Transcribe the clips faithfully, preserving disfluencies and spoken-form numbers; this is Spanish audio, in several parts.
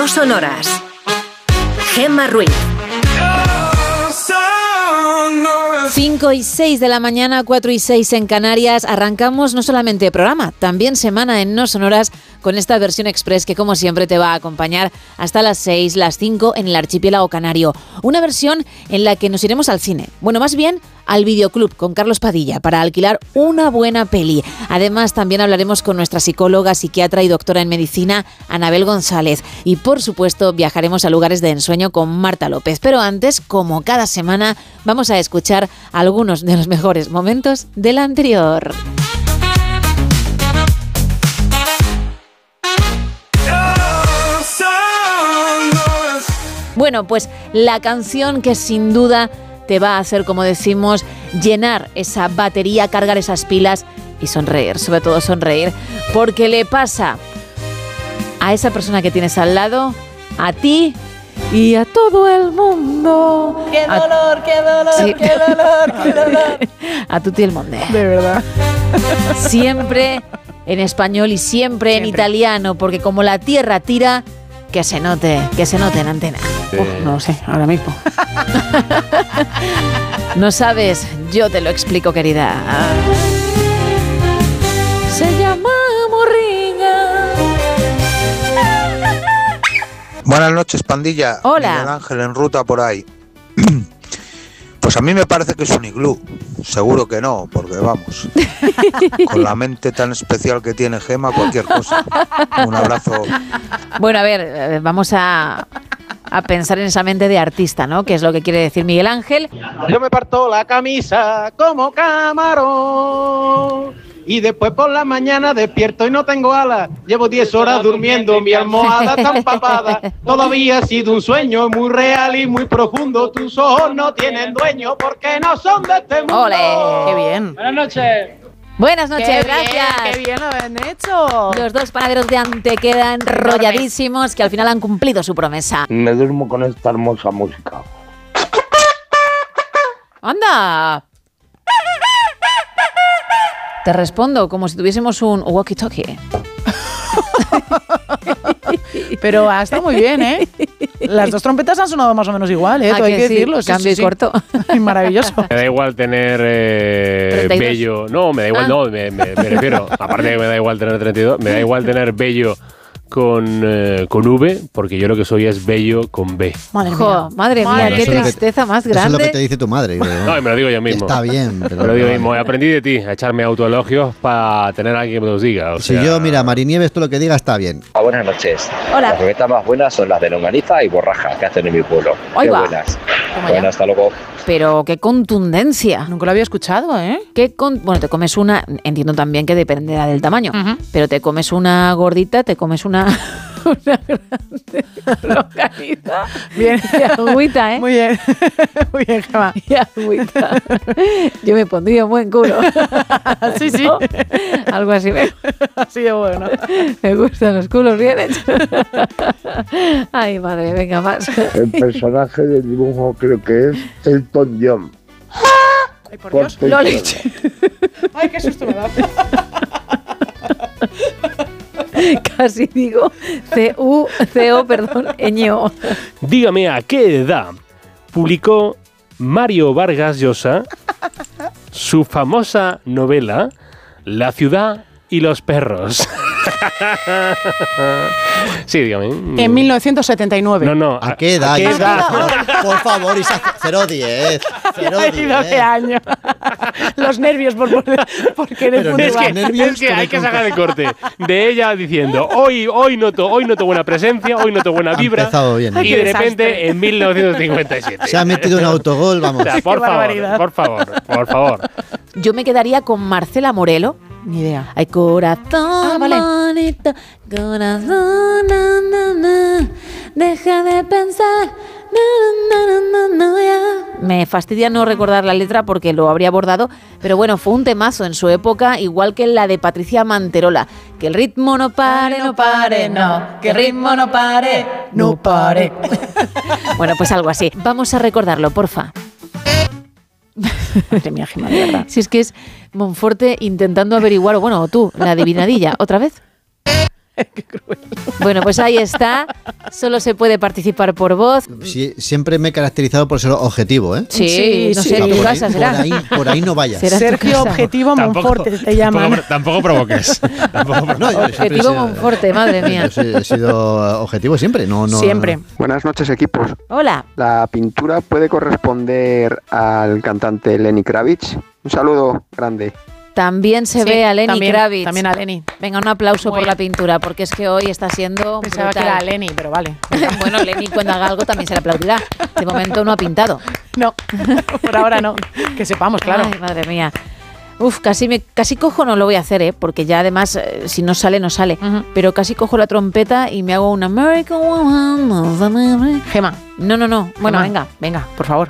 No Sonoras. Gemma Ruiz. cinco y seis de la mañana, cuatro y seis en Canarias. Arrancamos no solamente programa, también semana en No Sonoras con esta versión express que como siempre te va a acompañar hasta las seis, las cinco en el archipiélago canario. Una versión en la que nos iremos al cine. Bueno, más bien al videoclub con Carlos Padilla para alquilar una buena peli. Además, también hablaremos con nuestra psicóloga, psiquiatra y doctora en medicina, Anabel González. Y por supuesto, viajaremos a lugares de ensueño con Marta López. Pero antes, como cada semana, vamos a escuchar algunos de los mejores momentos del anterior. Bueno, pues la canción que sin duda te va a hacer, como decimos, llenar esa batería, cargar esas pilas y sonreír, sobre todo sonreír, porque le pasa a esa persona que tienes al lado, a ti y a todo el mundo. ¡Qué a... dolor, qué dolor, sí. qué dolor, qué dolor! A tutti el monde. De verdad. Siempre en español y siempre, siempre en italiano, porque como la tierra tira, que se note, que se note en antena. Sí. Uf, no lo sé, ahora mismo. ¿No sabes? Yo te lo explico, querida. Se llama Morriña. Buenas noches, pandilla. Hola. Miguel Ángel en ruta por ahí. Pues a mí me parece que es un iglú. Seguro que no, porque vamos, con la mente tan especial que tiene Gemma, cualquier cosa. Un abrazo. Bueno, a ver, vamos a, a pensar en esa mente de artista, ¿no? Que es lo que quiere decir Miguel Ángel. Yo me parto la camisa como camarón y después por la mañana despierto y no tengo alas. Llevo diez horas durmiendo, mi almohada está empapada. Todavía ha sido un sueño muy real y muy profundo. Tus ojos no tienen dueño porque no son de este mundo. ¡Ole! ¡Qué bien! Buenas noches. Buenas noches, ¡Qué gracias. Bien, ¡Qué bien lo han hecho! Los dos panaderos de Antequera enrolladísimos que al final han cumplido su promesa. Me duermo con esta hermosa música. ¡Anda! Te respondo como si tuviésemos un walkie-talkie. Pero ha estado muy bien, ¿eh? Las dos trompetas han sonado más o menos igual, ¿eh? Todo hay que sí? decirlo. Sí, Cambio sí, sí. corto. Maravilloso. Me da igual tener eh, bello. No, me da igual, ah. no, me, me, me refiero. Aparte de que me da igual tener treinta y dos, me da igual tener bello con, eh, con V, porque yo lo que soy es bello con B. Madre Jo, mía. madre mía, Madre qué mía. tristeza más Eso es lo que grande. te dice tu madre. Creo. No, y me lo digo yo mismo. Está bien, pero Me lo digo no, mismo. Aprendí de ti a echarme autoelogios para tener a alguien que me los diga. O Si sea, yo, mira, Marinieves, tú lo que digas está bien. Ah, buenas noches. Hola. Las croquetas más buenas son las de longaniza y borraja que hacen en mi pueblo. Ahí Qué va. buenas. Toma Bueno, ya. hasta luego. Pero qué contundencia. Nunca lo había escuchado, ¿eh? ¿Qué con... Bueno, te comes una, entiendo también que dependerá del tamaño, Ujú. pero te comes una gordita, te comes una, una grande longaniza. Bien. Y agüita, ¿eh? Muy bien. Muy bien, Gemma. Y agüita. Yo me pondría un buen culo. Sí, sí. ¿No? Algo así me, Así de bueno. me gustan los culos bien hechos. Ay, madre, venga más. El personaje del dibujo creo que es Elton John. Ay, por Dios. Lo leche. Ay, qué susto me da. Casi digo C U C O, perdón, Ño. dígame a qué edad publicó Mario Vargas Llosa su famosa novela La ciudad y los perros. Sí, dígame. En mil novecientos setenta y nueve. No, no. ¿A qué edad? ¿A qué Isa? edad? Por favor, por favor, Isa, cero diez. cero Y doce años. Los nervios por, por querer Pero Es Igual. que, Nervios es que con hay el que compa- sacar el corte de ella diciendo hoy, hoy noto, hoy noto buena presencia, hoy noto buena Ha vibra. empezado bien. Y qué de desastre. repente en mil novecientos cincuenta y siete. Se ha metido un autogol, O vamos. sea, por Qué favor, barbaridad. por favor, por favor. Yo me quedaría con Marcela Morelo. Ni idea. Ay, corazón Ah, vale. bonito, corazón, na, na, na, deja de pensar, na, na, na, na, na, ya. Me fastidia no recordar la letra porque lo habría abordado, pero bueno, fue un temazo en su época, igual que la de Patricia Manterola. Que el ritmo no pare, no pare, no, que el ritmo no pare, no pare. Bueno, pues algo así. Vamos a recordarlo, porfa. Madre mía, Gemma, de verdad. Si es que es Monforte intentando averiguar, o bueno, o tú, la adivinadilla, ¿otra vez? Bueno, pues ahí está. Solo se puede participar por voz. Sí, siempre me he caracterizado por ser objetivo, ¿eh? Sí, Sí, no sí. sé, en tu por, casa ahí, será. por, ahí, por ahí no vayas. Será. Sergio casa. Objetivo Monforte te llaman. Tampoco, tampoco provoques. Tampoco provoques. No, yo siempre he Objetivo sido- Monforte, madre mía. Yo he sido objetivo siempre, no, no. Siempre. Buenas noches, equipos. Hola. ¿La pintura puede corresponder al cantante Lenny Kravitz? Un saludo grande. También se Sí, ve a Lenny también, Kravitz. También a Lenny. Venga, un aplauso Muy por bien. la pintura, porque es que hoy está siendo Pensaba brutal. que era Lenny, pero vale. Bueno, Lenny cuando haga algo también se le aplaudirá. De momento no ha pintado. No, por ahora no. Que sepamos, claro. Ay, madre mía. Uf, casi me, casi cojo, no lo voy a hacer, ¿eh? Porque ya además, eh, si no sale, no sale. Ujú. Pero casi cojo la trompeta y me hago una American Woman of America. Gema. No, no, no. Bueno, Gema, venga. Venga, por favor.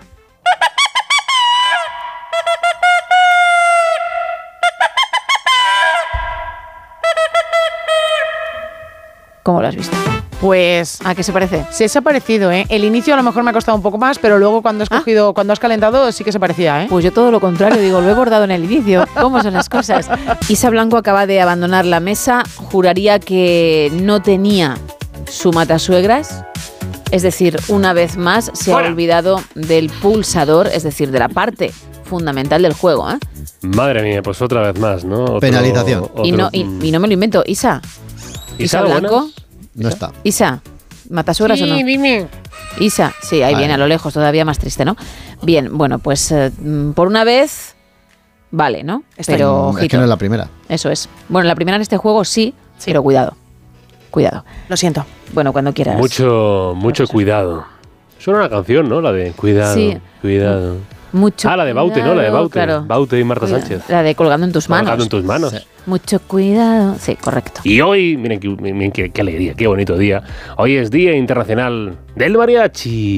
¿Cómo lo has visto? Pues ¿A qué se parece? se ha parecido, ¿eh? El inicio a lo mejor me ha costado un poco más, pero luego cuando has Ah. cogido, cuando has calentado, sí que se parecía, ¿eh? Pues yo todo lo contrario, digo, lo he bordado en el inicio. ¿Cómo son las cosas? Isa Blanco acaba de abandonar la mesa. Juraría que no tenía su matasuegras. Es decir, una vez más se ¡Fuera! ha olvidado del pulsador, es decir, de la parte fundamental del juego. ¿eh? Madre mía, pues otra vez más, ¿no? Otro- Penalización. otro- Y, no, y, y no me lo invento. Isa, Isa, Isa, Blanco. buenas. No está. Isa, ¿matasuegras o no? dime. Isa, sí, ahí Vale. viene a lo lejos, todavía más triste, ¿no? Bien, bueno, pues eh, mm, por una vez, vale, ¿no? Está Pero, Mm, es ojito, que no es la primera. eso es. Bueno, la primera en este juego sí, pero cuidado, cuidado. Lo siento. Bueno, cuando quieras. Mucho, mucho cuidado. Suena una canción, ¿no? La de Cuidado, Sí. cuidado. Mucho Ah, la de Baute, ¿no? La de cuidado, Baute. Claro. Baute y Marta Cuidado. Sánchez. La de colgando en tus manos. Colgando en tus manos. Sí. Mucho cuidado. Sí, correcto. Y hoy, miren, qué, miren qué, qué alegría, qué bonito día. Hoy es Día Internacional del Mariachi.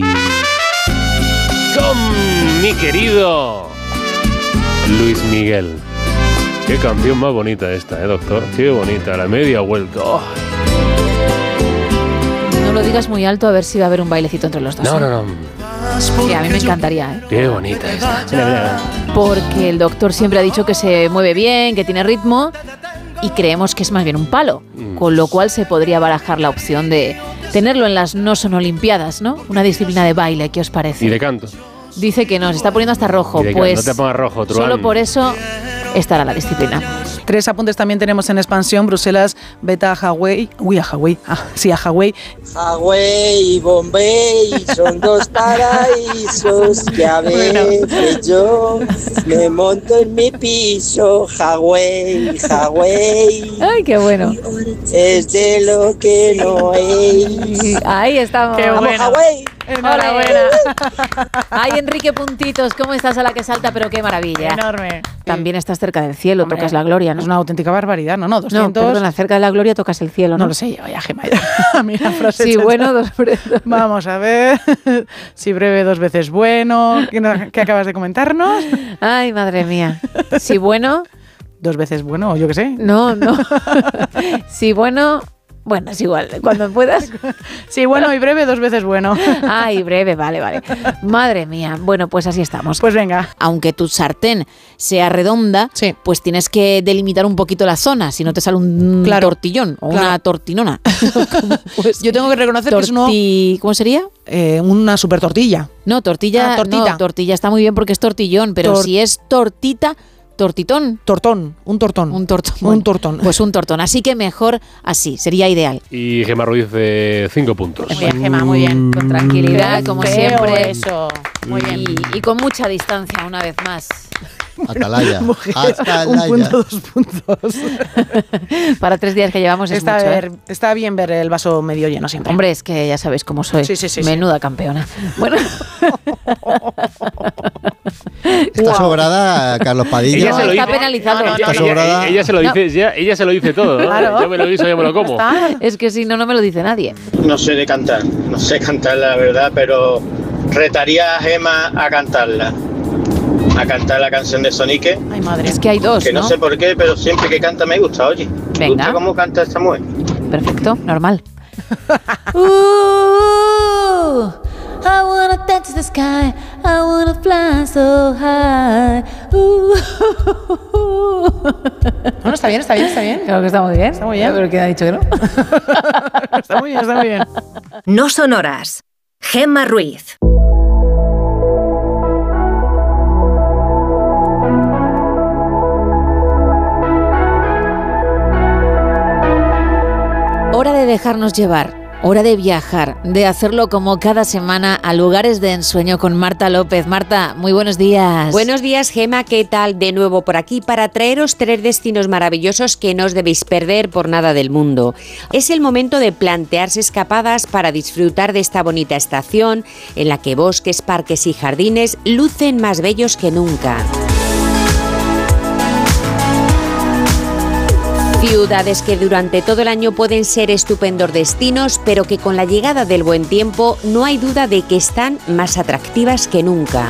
Con mi querido Luis Miguel. Qué canción más bonita esta, ¿eh, doctor? Qué bonita, la media vuelta. Oh. No lo digas muy alto a ver si va a haber un bailecito entre los dos. No, ¿eh? no, no. Sí, a mí me encantaría, ¿eh? Qué bonita esta. Mira, mira. Porque el doctor siempre ha dicho que se mueve bien, que tiene ritmo, y creemos que es más bien un palo. Mm. Con lo cual se podría barajar la opción de tenerlo en las no son olimpiadas, ¿no? Una disciplina de baile, ¿qué os parece? Y de canto. Dice que no, se está poniendo hasta rojo. Y de ca- Pues no te pongas rojo, Truán. solo por eso estará la disciplina. Tres apuntes también tenemos en expansión. Bruselas, vete a Hawái. Uy, a Hawái. Ah, sí, a Hawái. Hawái y Bombay son dos paraísos que a Bueno. veces yo me monto en mi piso. Hawái, Hawái Ay, qué bueno. es de lo que no es. Ahí estamos. Qué Vamos, bueno. Hawái. Enhorabuena. Ay, Enrique Puntitos, ¿cómo estás a la que salta? Pero qué maravilla. Enorme. También estás cerca del cielo, Hombre, tocas la gloria, ¿no? Es una auténtica barbaridad, ¿no? No, No, doscientos. perdona, cerca de la gloria tocas el cielo, ¿no? No lo sé yo, ya, Gema. ya. A mí la frase Sí, chacha. bueno, dos Vamos a ver. Si breve, dos veces bueno. ¿Qué, no- qué acabas de comentarnos? Ay, madre mía. Sí, bueno, Dos veces bueno, o yo qué sé. no, no. Sí, bueno, bueno, es igual, cuando puedas. Sí, bueno y breve, dos veces bueno. Ay, breve, vale, vale. Madre mía, bueno, pues así estamos. Pues venga. Aunque tu sartén sea redonda, Sí. pues tienes que delimitar un poquito la zona, si no te sale un Claro. tortillón o Claro. una tortinona. Pues, Yo tengo que reconocer que es uno, torti- ¿Cómo sería? eh, una super tortilla. No, tortilla, Ah, tortita. no, tortilla está muy bien porque es tortillón, pero Tor- si es tortita, tortitón, Tortón, un tortón. un tortón. Un tortón. Pues un tortón, así que mejor así, sería ideal. Y Gemma Ruiz de cinco puntos. Muy bien, Gema, muy bien. Con tranquilidad, como Feo siempre. eso. Muy bien. Y, y con mucha distancia, una vez más. Atalaya. Mujer, Atalaya. un punto, dos puntos. Para tres días que llevamos es Está, mucho, ¿eh? ver- está bien ver el vaso medio lleno siempre. Hombre, es que ya sabéis cómo soy. Sí, sí, sí, sí. Menuda campeona. Bueno. Está Guau. sobrada Carlos Padilla. Ella No, se lo está dice. penalizado. No, no, Ella, no, Está sobrada. ella se lo No. dice, ya- ella se lo dice todo, ¿no? Claro. Yo me lo guiso, yo me lo como. Está. Es que si no, no me lo dice nadie. No sé de cantar, no sé cantar la verdad, pero retaría a Gema a cantarla. A cantar la canción de Sonique, Ay, madre. Es que hay dos, que no ¿no? sé por qué, pero siempre que canta me gusta, oye. Me Venga. gusta cómo canta esta mujer. Perfecto, normal. Ooh, I wanna touch the sky, I wanna fly so high. Ooh, Bueno, está bien, está bien, está bien. Claro que está muy bien. Está muy bien. Pero ¿quién ha dicho que no? Está muy bien, está muy bien. No son horas. Gemma Ruiz. Hora de dejarnos llevar. Hora de viajar, de hacerlo como cada semana a lugares de ensueño con Marta López. Marta, muy buenos días. Buenos días, Gema, ¿qué tal? De nuevo por aquí para traeros tres destinos maravillosos que no os debéis perder por nada del mundo. Es el momento de plantearse escapadas para disfrutar de esta bonita estación en la que bosques, parques y jardines lucen más bellos que nunca. Ciudades que durante todo el año pueden ser estupendos destinos, pero que con la llegada del buen tiempo no hay duda de que están más atractivas que nunca.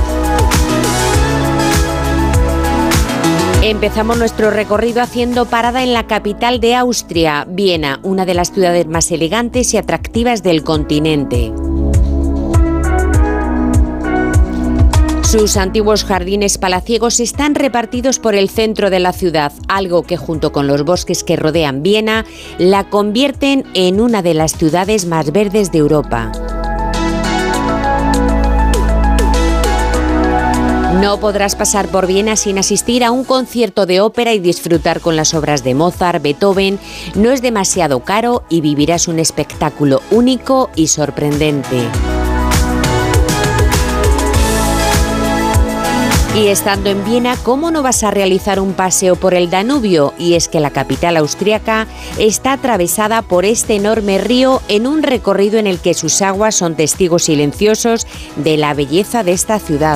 Empezamos nuestro recorrido haciendo parada en la capital de Austria, Viena, una de las ciudades más elegantes y atractivas del continente. Sus antiguos jardines palaciegos están repartidos por el centro de la ciudad, algo que junto con los bosques que rodean Viena la convierten en una de las ciudades más verdes de Europa. No podrás pasar por Viena sin asistir a un concierto de ópera y disfrutar con las obras de Mozart, Beethoven. No es demasiado caro y vivirás un espectáculo único y sorprendente. Y estando en Viena, ¿cómo no vas a realizar un paseo por el Danubio? Y es que la capital austriaca está atravesada por este enorme río en un recorrido en el que sus aguas son testigos silenciosos de la belleza de esta ciudad.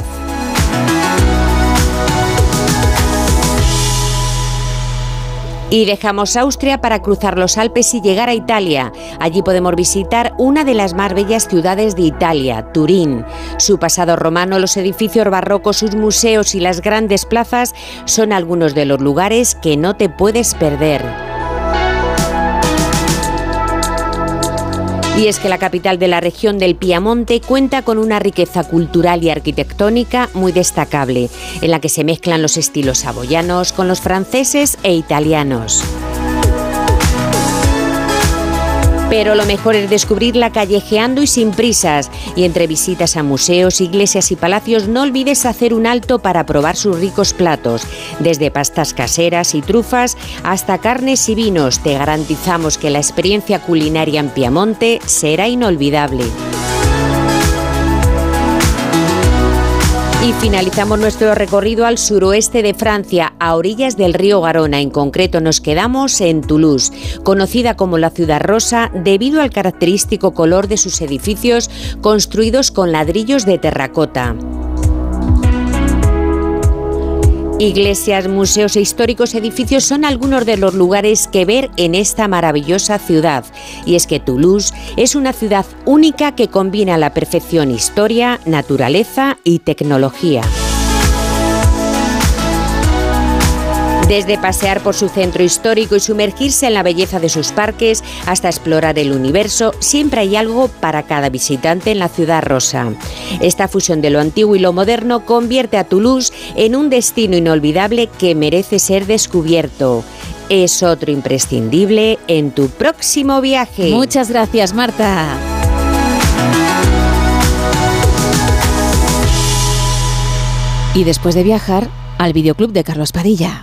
Y dejamos Austria para cruzar los Alpes y llegar a Italia. Allí podemos visitar una de las más bellas ciudades de Italia, Turín. Su pasado romano, los edificios barrocos, sus museos y las grandes plazas son algunos de los lugares que no te puedes perder. Y es que la capital de la región del Piamonte cuenta con una riqueza cultural y arquitectónica muy destacable, en la que se mezclan los estilos saboyanos con los franceses e italianos. Pero lo mejor es descubrirla callejeando y sin prisas. Y entre visitas a museos, iglesias y palacios no olvides hacer un alto para probar sus ricos platos. Desde pastas caseras y trufas hasta carnes y vinos, te garantizamos que la experiencia culinaria en Piamonte será inolvidable. Y finalizamos nuestro recorrido al suroeste de Francia, a orillas del río Garona. En concreto nos quedamos en Toulouse, conocida como la ciudad rosa debido al característico color de sus edificios construidos con ladrillos de terracota. Iglesias, museos e históricos edificios son algunos de los lugares que ver en esta maravillosa ciudad. Y es que Toulouse es una ciudad única que combina a la perfección historia, naturaleza y tecnología. Desde pasear por su centro histórico y sumergirse en la belleza de sus parques hasta explorar el universo, siempre hay algo para cada visitante en la ciudad rosa. Esta fusión de lo antiguo y lo moderno convierte a Toulouse en un destino inolvidable que merece ser descubierto. Es otro imprescindible en tu próximo viaje. Muchas gracias, Marta. Y después de viajar, al videoclub de Carlos Padilla.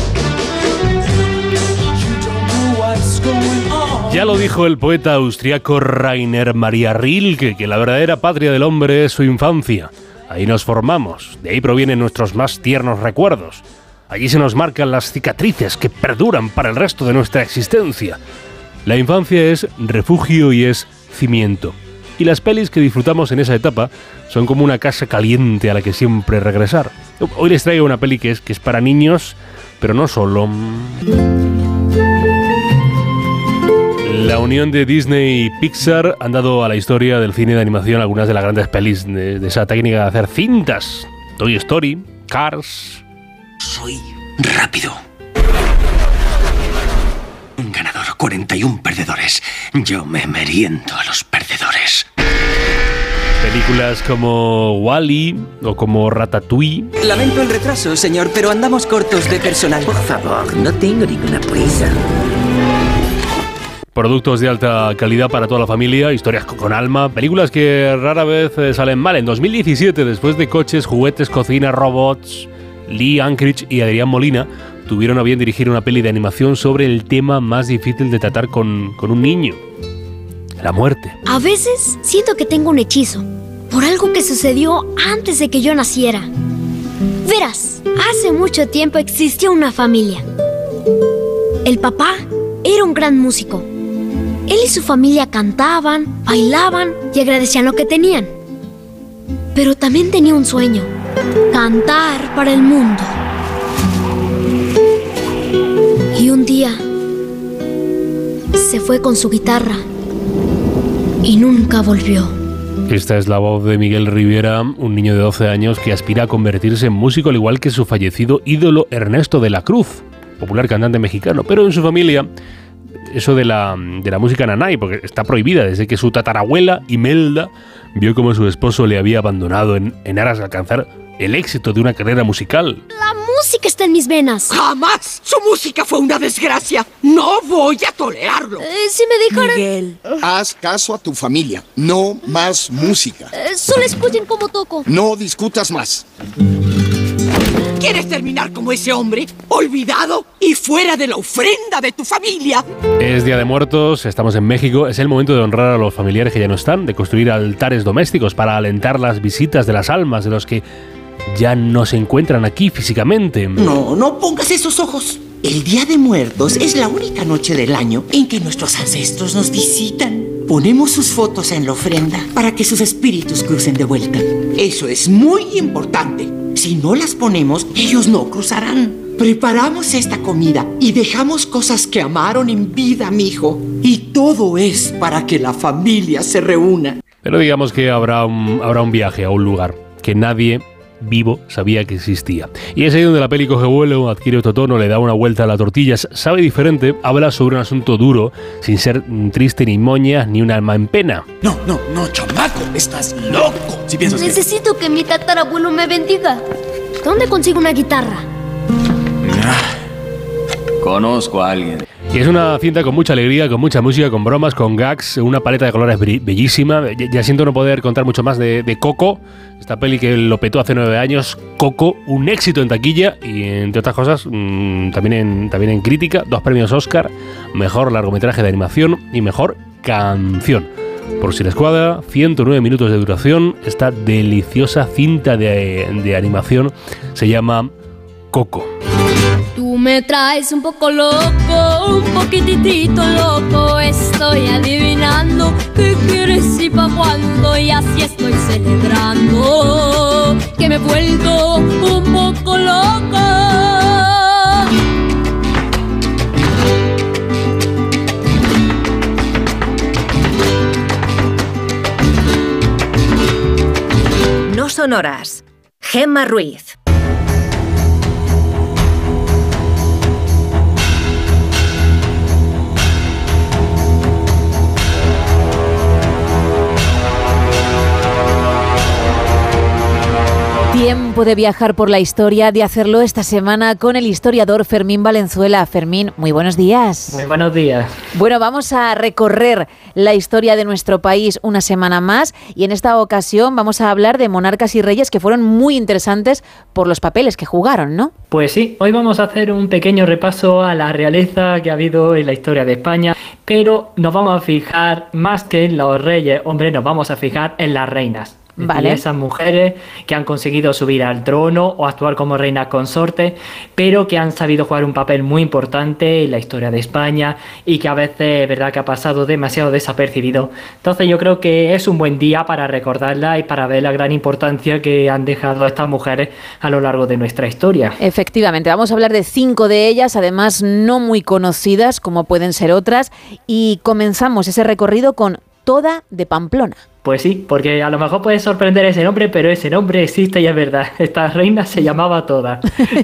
Ya lo dijo el poeta austriaco Rainer Maria Rilke, que la verdadera patria del hombre es su infancia. Ahí nos formamos, de ahí provienen nuestros más tiernos recuerdos. Allí se nos marcan las cicatrices que perduran para el resto de nuestra existencia. La infancia es refugio y es cimiento. Y las pelis que disfrutamos en esa etapa son como una casa caliente a la que siempre regresar. Hoy les traigo una peli que es, que es para niños, pero no solo. La unión de Disney y Pixar han dado a la historia del cine de animación algunas de las grandes pelis de, de esa técnica de hacer cintas. Toy Story, Cars. Soy rápido. Un ganador, cuarenta y uno perdedores. Yo me meriendo a los perdedores. Películas como Wall-E o como Ratatouille. Lamento el retraso, señor, pero andamos cortos de personal. Por favor, no tengo ninguna prisa. Productos de alta calidad para toda la familia, historias con alma, películas que rara vez eh, salen mal. En dos mil diecisiete, después de Coches, Juguetes, Cocina, Robots, Lee Unkrich y Adrián Molina tuvieron a bien dirigir una peli de animación sobre el tema más difícil de tratar con, con un niño: la muerte. A veces siento que tengo un hechizo por algo que sucedió antes de que yo naciera. Verás, hace mucho tiempo existió una familia. El papá era un gran músico. Él y su familia cantaban, bailaban y agradecían lo que tenían. Pero también tenía un sueño: cantar para el mundo. Y un día se fue con su guitarra y nunca volvió. Esta es la voz de Miguel Riviera, un niño de doce años que aspira a convertirse en músico al igual que su fallecido ídolo Ernesto de la Cruz, popular cantante mexicano. Pero en su familia, eso de la, de la música nanay, porque está prohibida desde que su tatarabuela Imelda vio cómo su esposo le había abandonado en, en aras de alcanzar el éxito de una carrera musical. La música está en mis venas. ¡Jamás! Su música fue una desgracia. No voy a tolerarlo. Eh, si me dejaran... Miguel. Haz caso a tu familia. No más música. Eh, solo escuchen cómo toco. No discutas más. ¿Quieres terminar como ese hombre? Olvidado y fuera de la ofrenda de tu familia. Es Día de Muertos, estamos en México. Es el momento de honrar a los familiares que ya no están, de construir altares domésticos para alentar las visitas de las almas de los que ya no se encuentran aquí físicamente. No, no pongas esos ojos. El Día de Muertos es la única noche del año en que nuestros ancestros nos visitan. Ponemos sus fotos en la ofrenda para que sus espíritus crucen de vuelta. Eso es muy importante. Si no las ponemos, ellos no cruzarán. Preparamos esta comida y dejamos cosas que amaron en vida, mijo. Y todo es para que la familia se reúna. Pero digamos que habrá un, habrá un viaje a un lugar que nadie vivo sabía que existía. Y es ahí donde la peli coge vuelo, adquiere otro tono, le da una vuelta a la tortilla, sabe diferente, habla sobre un asunto duro, sin ser triste ni moña, ni un alma en pena. No, no, no, chamaco, estás loco. Si piensas Necesito que... que mi tatarabuelo me bendiga. ¿Dónde consigo una guitarra? Ah, conozco a alguien. Y es una cinta con mucha alegría, con mucha música, con bromas, con gags, una paleta de colores bellísima. Ya, ya siento no poder contar mucho más de, de Coco, esta peli que lo petó hace nueve años. Coco, un éxito en taquilla y, entre otras cosas, mmm, también, en, también en crítica. Dos premios Oscar, mejor largometraje de animación y mejor canción. Por si les cuadra, ciento nueve minutos de duración. Esta deliciosa cinta de, de animación se llama Coco. Tú me traes un poco loco, un poquitito loco. Estoy adivinando qué quieres y pa' cuándo. Y así estoy celebrando que me he vuelto un poco loca. No son horas. Gemma Ruiz. Tiempo de viajar por la historia, de hacerlo esta semana con el historiador Fermín Valenzuela. Fermín, muy buenos días. Muy buenos días. Bueno, vamos a recorrer la historia de nuestro país una semana más y en esta ocasión vamos a hablar de monarcas y reyes que fueron muy interesantes por los papeles que jugaron, ¿no? Pues sí, hoy vamos a hacer un pequeño repaso a la realeza que ha habido en la historia de España, pero nos vamos a fijar más que en los reyes, hombre, nos vamos a fijar en las reinas. Vale. Y esas mujeres que han conseguido subir al trono o actuar como reinas consortes, pero que han sabido jugar un papel muy importante en la historia de España y que a veces es verdad que ha pasado demasiado desapercibido. Entonces yo creo que es un buen día para recordarla y para ver la gran importancia que han dejado estas mujeres a lo largo de nuestra historia. Efectivamente, vamos a hablar de cinco de ellas, además no muy conocidas como pueden ser otras, y comenzamos ese recorrido con Toda de Pamplona. Pues sí, porque a lo mejor puede sorprender ese nombre, pero ese nombre existe y es verdad. Esta reina se llamaba Toda.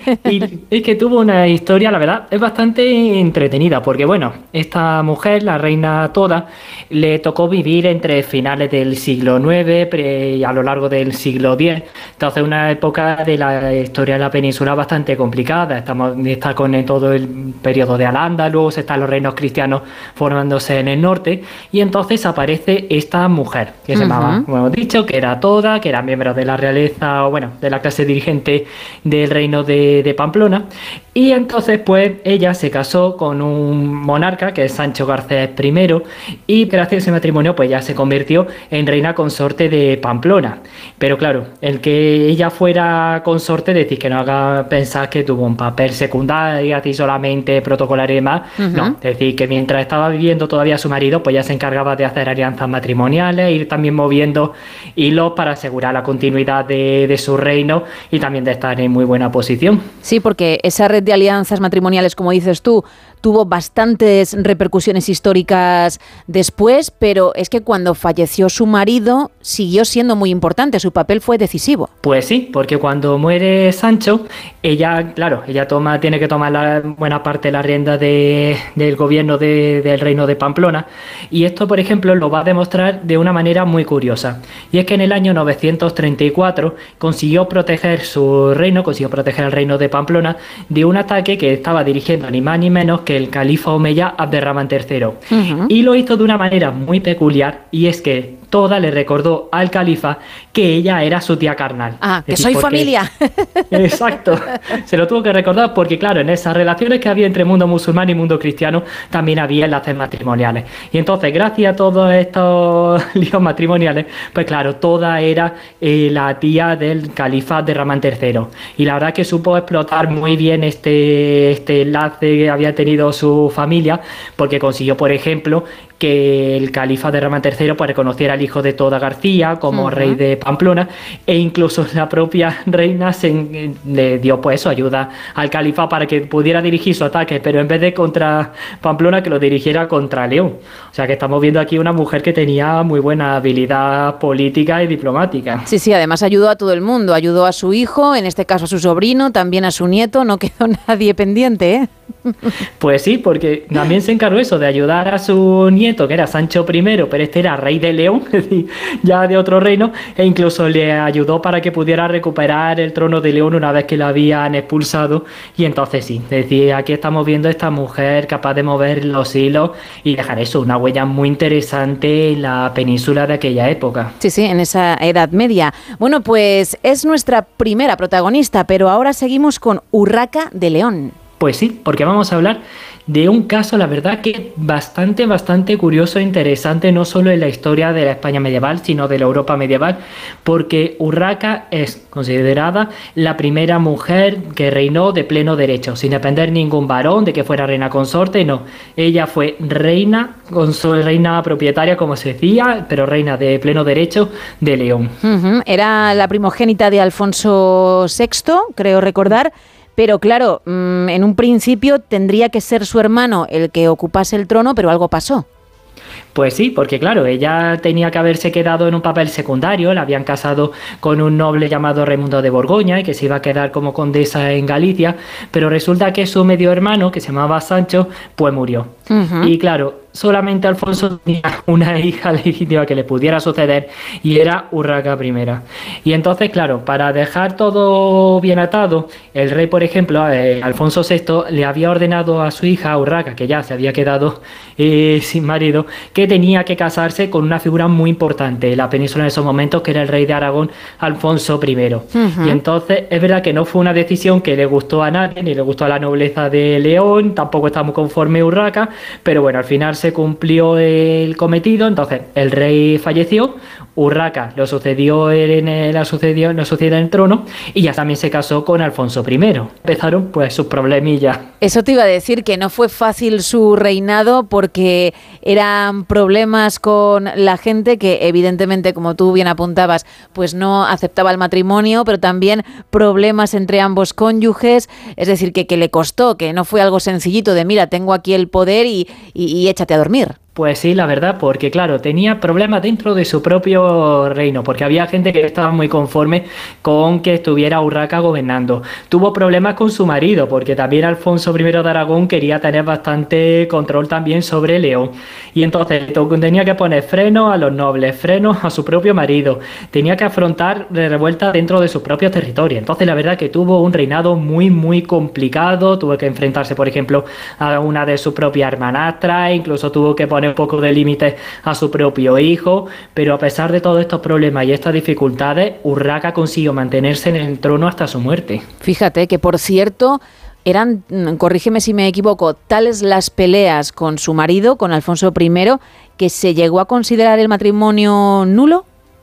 Y es que tuvo una historia, la verdad, es bastante entretenida, porque bueno, esta mujer, la reina Toda, le tocó vivir entre finales del siglo nueve y a lo largo del siglo diez. Entonces, una época de la historia de la península bastante complicada. Estamos, está con todo el periodo de Al-Ándalus, están los reinos cristianos formándose en el norte, y entonces aparece esta mujer, que se uh-huh. llamaba, como hemos dicho, que era Toda, que era miembro de la realeza, o bueno, de la clase dirigente del reino de, de Pamplona, y entonces pues ella se casó con un monarca, que es Sancho Garcés primero, y gracias a ese matrimonio pues ya se convirtió en reina consorte de Pamplona. Pero claro, el que ella fuera consorte, decir que no haga pensar que tuvo un papel secundario, así solamente protocolar y demás, uh-huh. no, es decir, que mientras estaba viviendo todavía su marido, pues ya se encargaba de hacer alianzas matrimoniales, ir también moviendo hilos para asegurar la continuidad de, de su reino y también de estar en muy buena posición. Sí, porque esa red de alianzas matrimoniales, como dices tú, tuvo bastantes repercusiones históricas después, pero es que cuando falleció su marido siguió siendo muy importante, su papel fue decisivo. Pues sí, porque cuando muere Sancho, ella, claro, ella toma, tiene que tomar la buena parte de la rienda de, del gobierno de, del reino de Pamplona, y esto, por ejemplo, lo va a demostrar de una manera muy curiosa, y es que en el año novecientos treinta y cuatro consiguió proteger su reino, consiguió proteger el reino de Pamplona de un ataque que estaba dirigiendo ni más ni menos que el califa omeya Abderramán tercero. Uh-huh. Y lo hizo de una manera muy peculiar, y es que Toda le recordó al califa que ella era su tía carnal. Ah, que soy porque... familia. Exacto. Se lo tuvo que recordar porque, claro, en esas relaciones que había entre mundo musulmán y mundo cristiano también había enlaces matrimoniales. Y entonces, gracias a todos estos líos matrimoniales, pues claro, Toda era eh, la tía del califa Abderramán tercero. Y la verdad que supo explotar muy bien este, este enlace que había tenido su familia, porque consiguió, por ejemplo, que el califa Abderramán tercero pues reconociera al hijo de Toda García como uh-huh. rey de Pamplona, e incluso la propia reina se, le dio pues eso, ayuda al califa para que pudiera dirigir su ataque, pero en vez de contra Pamplona, que lo dirigiera contra León. O sea que estamos viendo aquí una mujer que tenía muy buena habilidad política y diplomática. Sí, sí, además ayudó a todo el mundo, ayudó a su hijo, en este caso a su sobrino, también a su nieto, no quedó nadie pendiente, ¿eh? Pues sí, porque también se encargó eso, de ayudar a su nieto, que era Sancho primero, pero este era rey de León, es decir, ya de otro reino, e incluso le ayudó para que pudiera recuperar el trono de León una vez que lo habían expulsado. Y entonces sí, es decir, aquí estamos viendo a esta mujer capaz de mover los hilos y dejar eso, una huella muy interesante en la península de aquella época. Sí, sí, en esa Edad Media. Bueno, pues es nuestra primera protagonista, pero ahora seguimos con Urraca de León. Pues sí, porque vamos a hablar de un caso, la verdad que bastante, bastante curioso e interesante, no solo en la historia de la España medieval, sino de la Europa medieval, porque Urraca es considerada la primera mujer que reinó de pleno derecho, sin depender ningún varón de que fuera reina consorte, no. Ella fue reina, consor, reina propietaria, como se decía, pero reina de pleno derecho de León. Uh-huh. Era la primogénita de Alfonso sexto, creo recordar. Pero claro, en un principio tendría que ser su hermano el que ocupase el trono, pero algo pasó. Pues sí, porque claro, ella tenía que haberse quedado en un papel secundario, la habían casado con un noble llamado Raimundo de Borgoña y que se iba a quedar como condesa en Galicia, pero resulta que su medio hermano, que se llamaba Sancho, pues murió. Uh-huh. Y claro, solamente Alfonso tenía una hija legítima que le pudiera suceder, y era Urraca primera. Y entonces, claro, para dejar todo bien atado, el rey, por ejemplo, eh, Alfonso sexto, le había ordenado a su hija Urraca, que ya se había quedado eh, sin marido, que tenía que casarse con una figura muy importante en la península en esos momentos, que era el rey de Aragón, Alfonso primero. Uh-huh. Y entonces es verdad que no fue una decisión que le gustó a nadie, ni le gustó a la nobleza de León, tampoco estamos conforme Urraca, pero bueno, al final se cumplió el cometido. Entonces el rey falleció, Urraca lo sucedió en el, la sucedió, lo sucedió en el trono, y ya también se casó con Alfonso primero. Empezaron pues sus problemillas. Eso te iba a decir, que no fue fácil su reinado porque eran problemas con la gente que evidentemente, como tú bien apuntabas, pues no aceptaba el matrimonio, pero también problemas entre ambos cónyuges, es decir, que, que le costó, que no fue algo sencillito de mira, tengo aquí el poder y, y, y échate a dormir. Pues sí, la verdad, porque claro, tenía problemas dentro de su propio reino, porque había gente que estaba muy conforme con que estuviera Urraca gobernando. Tuvo problemas con su marido, porque también Alfonso primero de Aragón quería tener bastante control también sobre León. Y entonces tenía que poner freno a los nobles, frenos a su propio marido, tenía que afrontar revueltas dentro de sus propios territorios. Entonces la verdad que tuvo un reinado muy muy complicado, tuvo que enfrentarse por ejemplo a una de sus propias hermanastras, incluso tuvo que poner un poco de límites a su propio hijo, pero a pesar de todos estos problemas y estas dificultades, Urraca consiguió mantenerse en el trono hasta su muerte. Fíjate que, por cierto, eran, corrígeme si me equivoco, tales las peleas con su marido, con Alfonso primero, que se llegó a considerar el matrimonio nulo.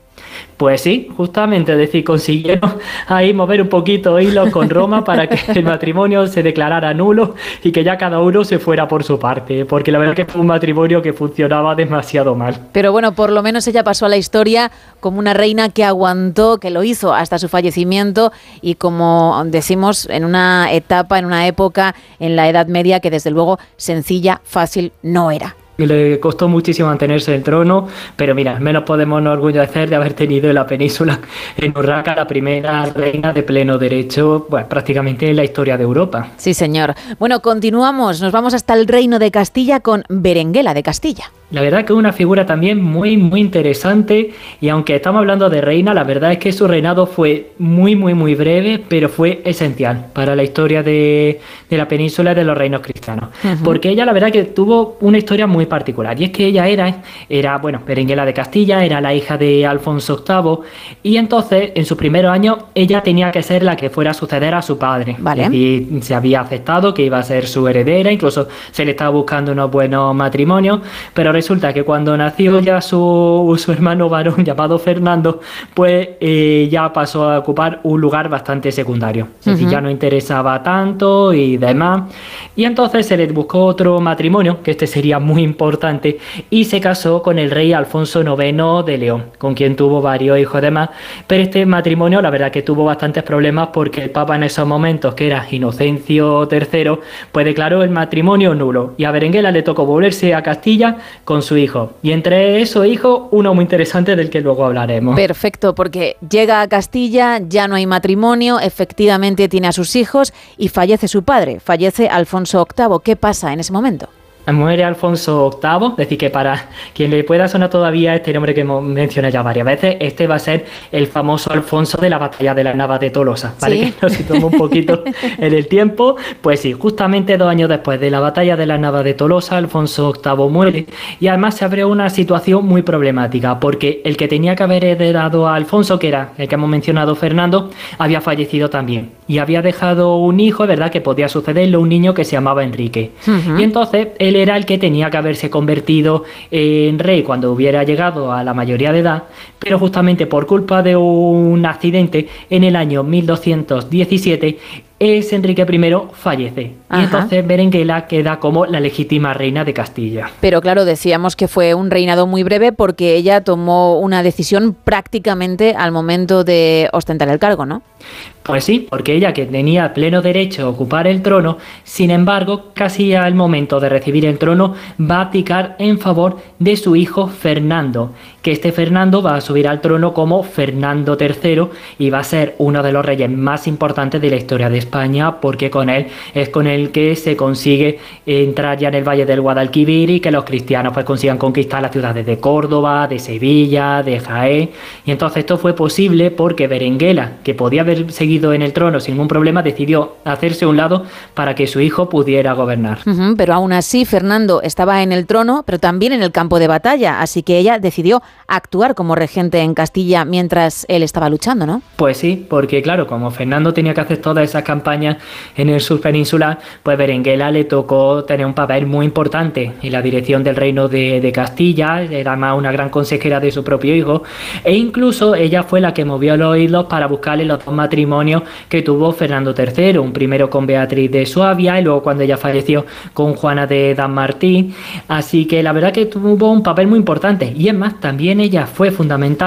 Pues sí, justamente, es decir, consiguieron ahí mover un poquito hilos con Roma para que el matrimonio se declarara nulo y que ya cada uno se fuera por su parte, porque la verdad que fue un matrimonio que funcionaba demasiado mal. Pero bueno, por lo menos ella pasó a la historia como una reina que aguantó, que lo hizo hasta su fallecimiento y, como decimos, en una etapa, en una época, en la Edad Media, que desde luego sencilla, fácil no era. Le costó muchísimo mantenerse en el trono, pero mira, al menos podemos enorgullecer de haber tenido en la península en Urraca la primera reina de pleno derecho, pues prácticamente en la historia de Europa. Sí, señor. Bueno, continuamos, nos vamos hasta el reino de Castilla con Berenguela de Castilla. La verdad que es una figura también muy muy interesante, y aunque estamos hablando de reina, la verdad es que su reinado fue muy muy muy breve, pero fue esencial para la historia de, de la península y de los reinos cristianos. Uh-huh. Porque ella la verdad que tuvo una historia muy particular, y es que ella era, era bueno, Berenguela de Castilla, era la hija de Alfonso octavo, y entonces en sus primeros años ella tenía que ser la que fuera a suceder a su padre. Vale. Es decir, se había aceptado que iba a ser su heredera, incluso se le estaba buscando unos buenos matrimonios, pero resulta que cuando nació ya su, su hermano varón llamado Fernando, pues eh, ya pasó a ocupar un lugar bastante secundario. Es decir, uh-huh. ya no interesaba tanto y demás. Y entonces se le buscó otro matrimonio, que este sería muy importante, y se casó con el rey Alfonso noveno de León, con quien tuvo varios hijos además. Pero este matrimonio, la verdad que tuvo bastantes problemas, porque el papa en esos momentos, que era Inocencio tercero, pues declaró el matrimonio nulo, y a Berenguela le tocó volverse a Castilla con su hijo, y entre esos hijos uno muy interesante del que luego hablaremos. Perfecto, porque llega a Castilla, ya no hay matrimonio, efectivamente tiene a sus hijos y fallece su padre, fallece Alfonso octavo. ¿Qué pasa en ese momento? Muere Alfonso octavo, es decir que para quien le pueda sonar todavía este nombre que hemos mencionado ya varias veces, este va a ser el famoso Alfonso de la batalla de las Navas de Tolosa, ¿vale? ¿Sí? Que nos situamos un poquito en el tiempo. Pues sí, justamente dos años después de la batalla de las Navas de Tolosa, Alfonso octavo muere, y además se abrió una situación muy problemática, porque el que tenía que haber heredado a Alfonso, que era el que hemos mencionado, Fernando, había fallecido también, y había dejado un hijo, ¿verdad?, que podía sucederle, un niño que se llamaba Enrique. Uh-huh. Y entonces él era el que tenía que haberse convertido en rey cuando hubiera llegado a la mayoría de edad, pero justamente por culpa de un accidente en el año mil doscientos diecisiete es Enrique primero fallece. Ajá. Y entonces Berenguela queda como la legítima reina de Castilla. Pero claro, decíamos que fue un reinado muy breve porque ella tomó una decisión prácticamente al momento de ostentar el cargo, ¿no? Pues sí, porque ella, que tenía pleno derecho a ocupar el trono, sin embargo, casi al momento de recibir el trono, va a abdicar en favor de su hijo Fernando, que este Fernando va a subir al trono como Fernando tercero y va a ser uno de los reyes más importantes de la historia de España, porque con él es con el que se consigue entrar ya en el Valle del Guadalquivir y que los cristianos pues consigan conquistar las ciudades de Córdoba, de Sevilla, de Jaén. Y entonces esto fue posible porque Berenguela, que podía haber seguido en el trono sin ningún problema, decidió hacerse a un lado para que su hijo pudiera gobernar. Uh-huh, pero aún así Fernando estaba en el trono, pero también en el campo de batalla, así que ella decidió actuar como regente en Castilla mientras él estaba luchando, ¿no? Pues sí, porque claro, como Fernando tenía que hacer todas esas campañas en el sur peninsular, pues Berenguela le tocó tener un papel muy importante en la dirección del reino de, de Castilla, era más una gran consejera de su propio hijo, e incluso ella fue la que movió los hilos para buscarle los dos matrimonios que tuvo Fernando tercero, un primero con Beatriz de Suabia y luego cuando ella falleció con Juana de Dampmartí. Así que la verdad que tuvo un papel muy importante, y es más, también ella fue fundamental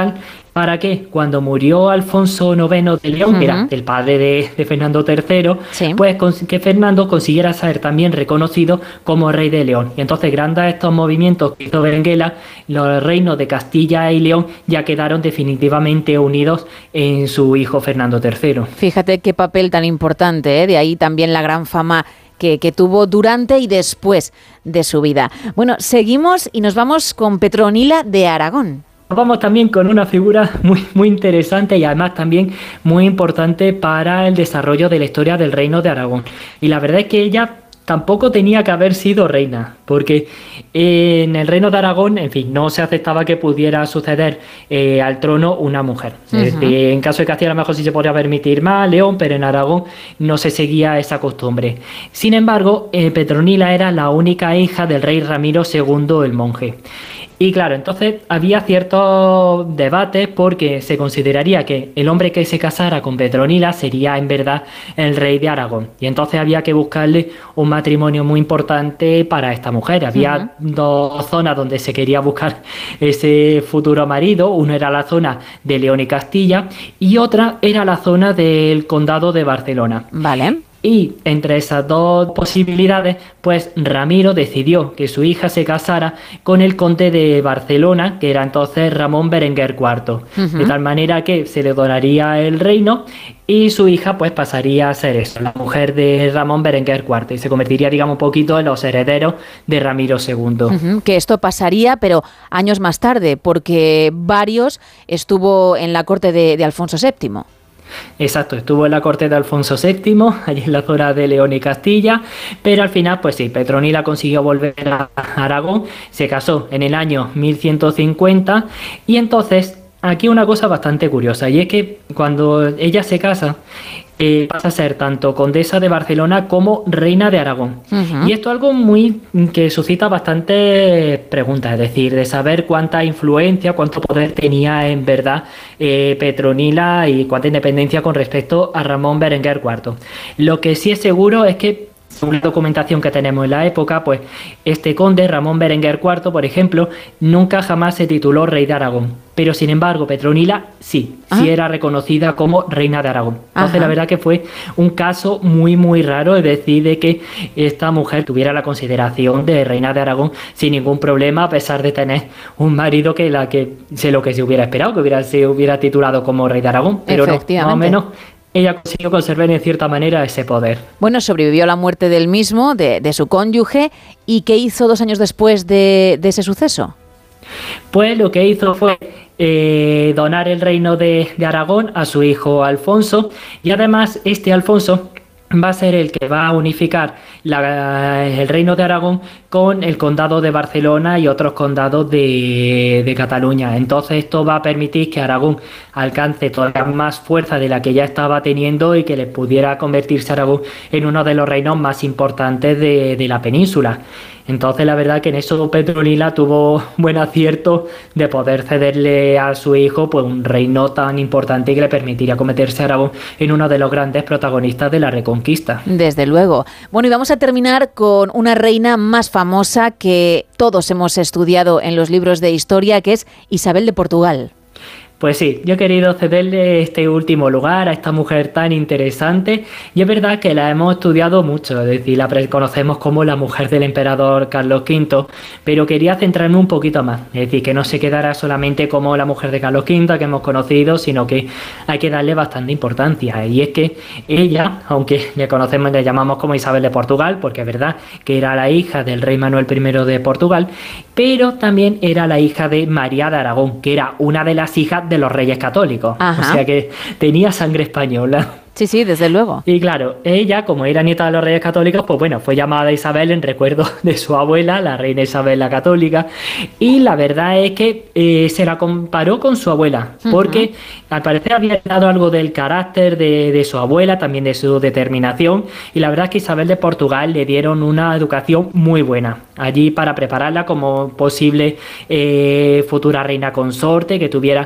para que cuando murió Alfonso noveno de León, uh-huh. que era el padre de, de Fernando tercero, sí. pues que Fernando consiguiera ser también reconocido como rey de León. Y entonces, gracias a estos movimientos que hizo Berenguela, los reinos de Castilla y León ya quedaron definitivamente unidos en su hijo Fernando tercero. Fíjate qué papel tan importante, ¿eh? De ahí también la gran fama Que, que tuvo durante y después de su vida. Bueno, seguimos y nos vamos con Petronila de Aragón. Vamos también con una figura muy, muy interesante y además también muy importante para el desarrollo de la historia del reino de Aragón. Y la verdad es que ella tampoco tenía que haber sido reina, porque en el reino de Aragón, en fin, no se aceptaba que pudiera suceder eh, al trono una mujer. Uh-huh. Es decir, en caso de Castilla a lo mejor sí se podría permitir más, León, pero en Aragón no se seguía esa costumbre. Sin embargo, eh, Petronila era la única hija del rey Ramiro segundo el Monje. Y claro, entonces había ciertos debates porque se consideraría que el hombre que se casara con Petronila sería en verdad el rey de Aragón. Y entonces había que buscarle un matrimonio muy importante para esta mujer. Había uh-huh. dos zonas donde se quería buscar ese futuro marido. Una era la zona de León y Castilla y otra era la zona del condado de Barcelona. Vale. Y entre esas dos posibilidades, pues Ramiro decidió que su hija se casara con el conde de Barcelona, que era entonces Ramón Berenguer cuarto. Uh-huh. De tal manera que se le donaría el reino y su hija pues pasaría a ser eso, la mujer de Ramón Berenguer cuarto, y se convertiría, digamos, un poquito en los herederos de Ramiro segundo. Uh-huh. Que esto pasaría, pero años más tarde, porque varios estuvo en la corte de, de Alfonso séptimo. Exacto, estuvo en la corte de Alfonso séptimo, allí en la zona de León y Castilla, pero al final, pues sí, Petronila consiguió volver a Aragón, se casó en el año mil ciento cincuenta y entonces aquí una cosa bastante curiosa, y es que cuando ella se casa, eh, pasa a ser tanto condesa de Barcelona como reina de Aragón. Uh-huh. Y esto es algo muy que suscita bastantes preguntas, es decir, de saber cuánta influencia, cuánto poder tenía en verdad eh, Petronila y cuánta independencia con respecto a Ramón Berenguer cuarto. Lo que sí es seguro es que, según la documentación que tenemos en la época, pues este conde, Ramón Berenguer cuarto, por ejemplo, nunca jamás se tituló rey de Aragón. Pero sin embargo, Petronila sí, ¿Ah? sí era reconocida como reina de Aragón. Entonces, Ajá. la verdad que fue un caso muy, muy raro, es decir, de que esta mujer tuviera la consideración de reina de Aragón sin ningún problema, a pesar de tener un marido que la que sé lo que se hubiera esperado, que hubiera, se hubiera titulado como rey de Aragón. Pero no, más o menos ella consiguió conservar en cierta manera ese poder. Bueno, sobrevivió a la muerte del mismo, de, de su cónyuge. ¿Y qué hizo dos años después de, de ese suceso? Pues lo que hizo fue eh, donar el reino de, de Aragón a su hijo Alfonso, y además este Alfonso va a ser el que va a unificar la, el reino de Aragón con el condado de Barcelona y otros condados de, de Cataluña. Entonces esto va a permitir que Aragón alcance todavía más fuerza de la que ya estaba teniendo y que le pudiera convertirse Aragón en uno de los reinos más importantes de, de la península. Entonces la verdad que en eso Petronila tuvo buen acierto de poder cederle a su hijo pues un reino tan importante que le permitiría convertirse a Aragón en uno de los grandes protagonistas de la Reconquista. Desde luego. Bueno, y vamos a terminar con una reina más famosa que todos hemos estudiado en los libros de historia, que es Isabel de Portugal. Pues sí, yo he querido cederle este último lugar a esta mujer tan interesante, y es verdad que la hemos estudiado mucho, es decir, la conocemos como la mujer del emperador Carlos quinto, pero quería centrarme un poquito más, es decir, que no se quedara solamente como la mujer de Carlos quinto que hemos conocido, sino que hay que darle bastante importancia, y es que ella, aunque le conocemos, le llamamos como Isabel de Portugal, porque es verdad que era la hija del rey Manuel primero de Portugal, pero también era la hija de María de Aragón, que era una de las hijas de los reyes católicos. Ajá. O sea que tenía sangre española. Sí, sí, desde luego. Y claro, ella, como era nieta de los reyes católicos, pues bueno, fue llamada Isabel en recuerdo de su abuela, la reina Isabel la Católica, y la verdad es que eh, se la comparó con su abuela, porque uh-huh. al parecer había dado algo del carácter de, de su abuela, también de su determinación, y la verdad es que Isabel de Portugal le dieron una educación muy buena allí para prepararla como posible eh, futura reina consorte, que tuviera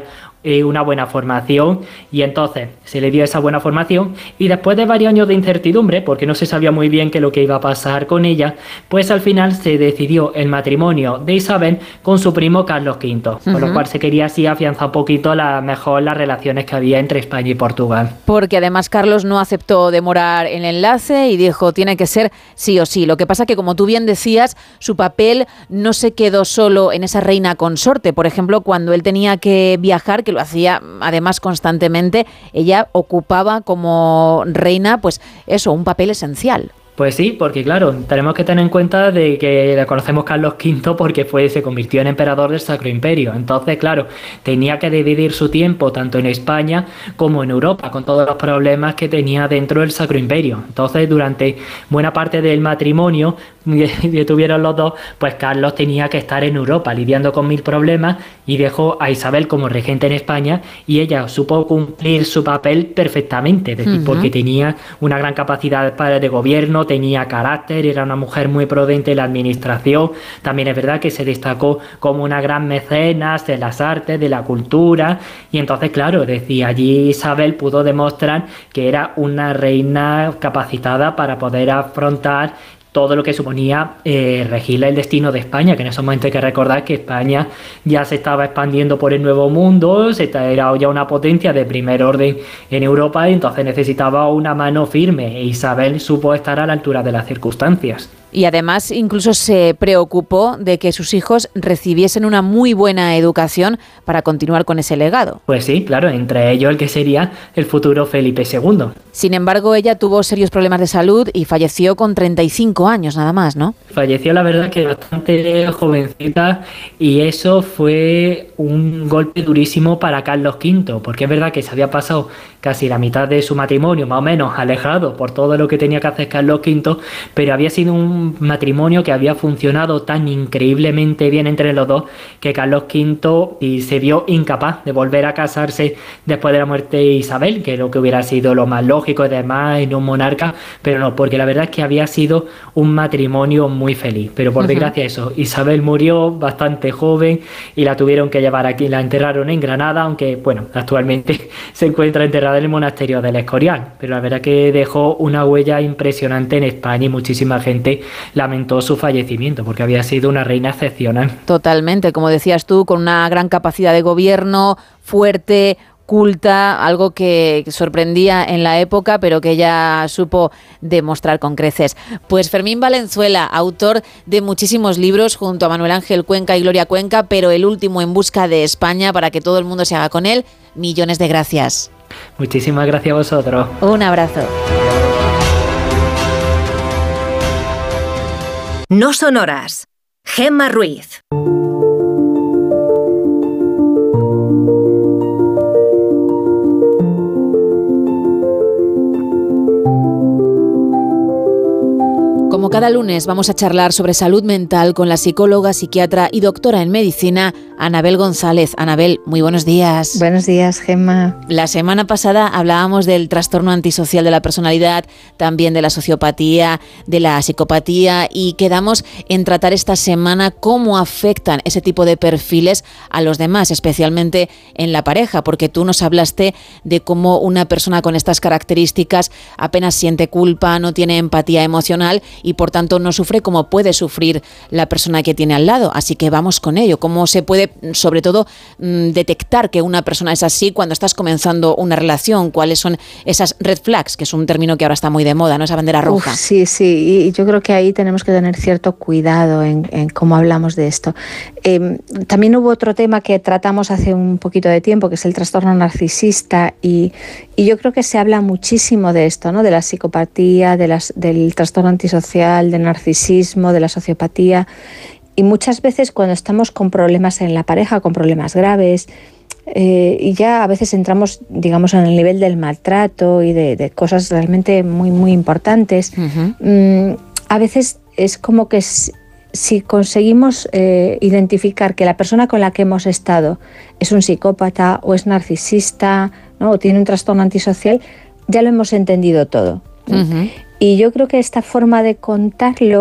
eh, una buena formación, y entonces se le dio esa buena formación, y después de varios años de incertidumbre, porque no se sabía muy bien qué es lo que iba a pasar con ella, pues al final se decidió el matrimonio de Isabel con su primo Carlos quinto, uh-huh. Con lo cual se quería así afianzar un poquito la, mejor las relaciones que había entre España y Portugal. Porque además Carlos no aceptó demorar el enlace y dijo, tiene que ser sí o sí. Lo que pasa que, como tú bien decías, su papel no se quedó solo en esa reina consorte. Por ejemplo, cuando él tenía que viajar, que lo hacía además constantemente, ella ocupaba como reina, pues eso, un papel esencial. Pues sí, porque claro, tenemos que tener en cuenta de que le conocemos Carlos quinto porque fue, se convirtió en emperador del Sacro Imperio. Entonces, claro, tenía que dividir su tiempo tanto en España como en Europa, con todos los problemas que tenía dentro del Sacro Imperio. Entonces, durante buena parte del matrimonio que tuvieron los dos, pues Carlos tenía que estar en Europa lidiando con mil problemas, y dejó a Isabel como regente en España, y ella supo cumplir su papel perfectamente, es decir, uh-huh. porque tenía una gran capacidad para de gobierno, tenía carácter, era una mujer muy prudente en la administración. También es verdad que se destacó como una gran mecenas de las artes, de la cultura, y entonces, claro, decía, allí Isabel pudo demostrar que era una reina capacitada para poder afrontar todo lo que suponía eh, regir el destino de España, que en ese momento hay que recordar que España ya se estaba expandiendo por el Nuevo Mundo, se era ya una potencia de primer orden en Europa, y entonces necesitaba una mano firme, e Isabel supo estar a la altura de las circunstancias. Y además incluso se preocupó de que sus hijos recibiesen una muy buena educación para continuar con ese legado. Pues sí, claro, entre ellos el que sería el futuro Felipe segundo. Sin embargo, ella tuvo serios problemas de salud y falleció con treinta y cinco años nada más, ¿no? Falleció, la verdad, que bastante jovencita, y eso fue un golpe durísimo para Carlos quinto, porque es verdad que se había pasado casi la mitad de su matrimonio, más o menos, alejado por todo lo que tenía que hacer Carlos quinto, pero había sido un matrimonio que había funcionado tan increíblemente bien entre los dos que Carlos quinto se vio incapaz de volver a casarse después de la muerte de Isabel, que es lo que hubiera sido lo más lógico y demás en un monarca, pero no, porque la verdad es que había sido un matrimonio muy feliz, pero por uh-huh. desgracia eso, Isabel murió bastante joven y la tuvieron que llevar aquí, la enterraron en Granada, aunque bueno, actualmente se encuentra enterrada en el monasterio del Escorial, pero la verdad que dejó una huella impresionante en España, y muchísima gente lamentó su fallecimiento porque había sido una reina excepcional. Totalmente, como decías tú, con una gran capacidad de gobierno, fuerte, culta, algo que sorprendía en la época, pero que ella supo demostrar con creces. Pues Fermín Valenzuela, autor de muchísimos libros junto a Manuel Ángel Cuenca y Gloria Cuenca, pero el último, En busca de España, para que todo el mundo se haga con él. Millones de gracias. Muchísimas gracias a vosotros. Un abrazo. No son horas. Gemma Ruiz. Como cada lunes vamos a charlar sobre salud mental con la psicóloga, psiquiatra y doctora en medicina, Anabel González. Anabel, muy buenos días. Buenos días, Gemma. La semana pasada hablábamos del trastorno antisocial de la personalidad, también de la sociopatía, de la psicopatía, y quedamos en tratar esta semana cómo afectan ese tipo de perfiles a los demás, especialmente en la pareja, porque tú nos hablaste de cómo una persona con estas características apenas siente culpa, no tiene empatía emocional y por tanto no sufre como puede sufrir la persona que tiene al lado. Así que vamos con ello. ¿Cómo se puede, sobre todo, detectar que una persona es así cuando estás comenzando una relación? ¿Cuáles son esas red flags, que es un término que ahora está muy de moda, ¿no? Esa bandera roja. Uf, sí, sí. Y yo creo que ahí tenemos que tener cierto cuidado en, en cómo hablamos de esto. Eh, también hubo otro tema que tratamos hace un poquito de tiempo, que es el trastorno narcisista, y, y yo creo que se habla muchísimo de esto, ¿no? De la psicopatía, de las, del trastorno antisocial, del narcisismo, de la sociopatía, y muchas veces cuando estamos con problemas en la pareja, con problemas graves, eh, y ya a veces entramos, digamos, en el nivel del maltrato y de, de cosas realmente muy, muy importantes, uh-huh. mmm, a veces es como que si, si conseguimos eh, identificar que la persona con la que hemos estado es un psicópata o es narcisista, ¿no? O tiene un trastorno antisocial, ya lo hemos entendido todo. Uh-huh. Y yo creo que esta forma de contarlo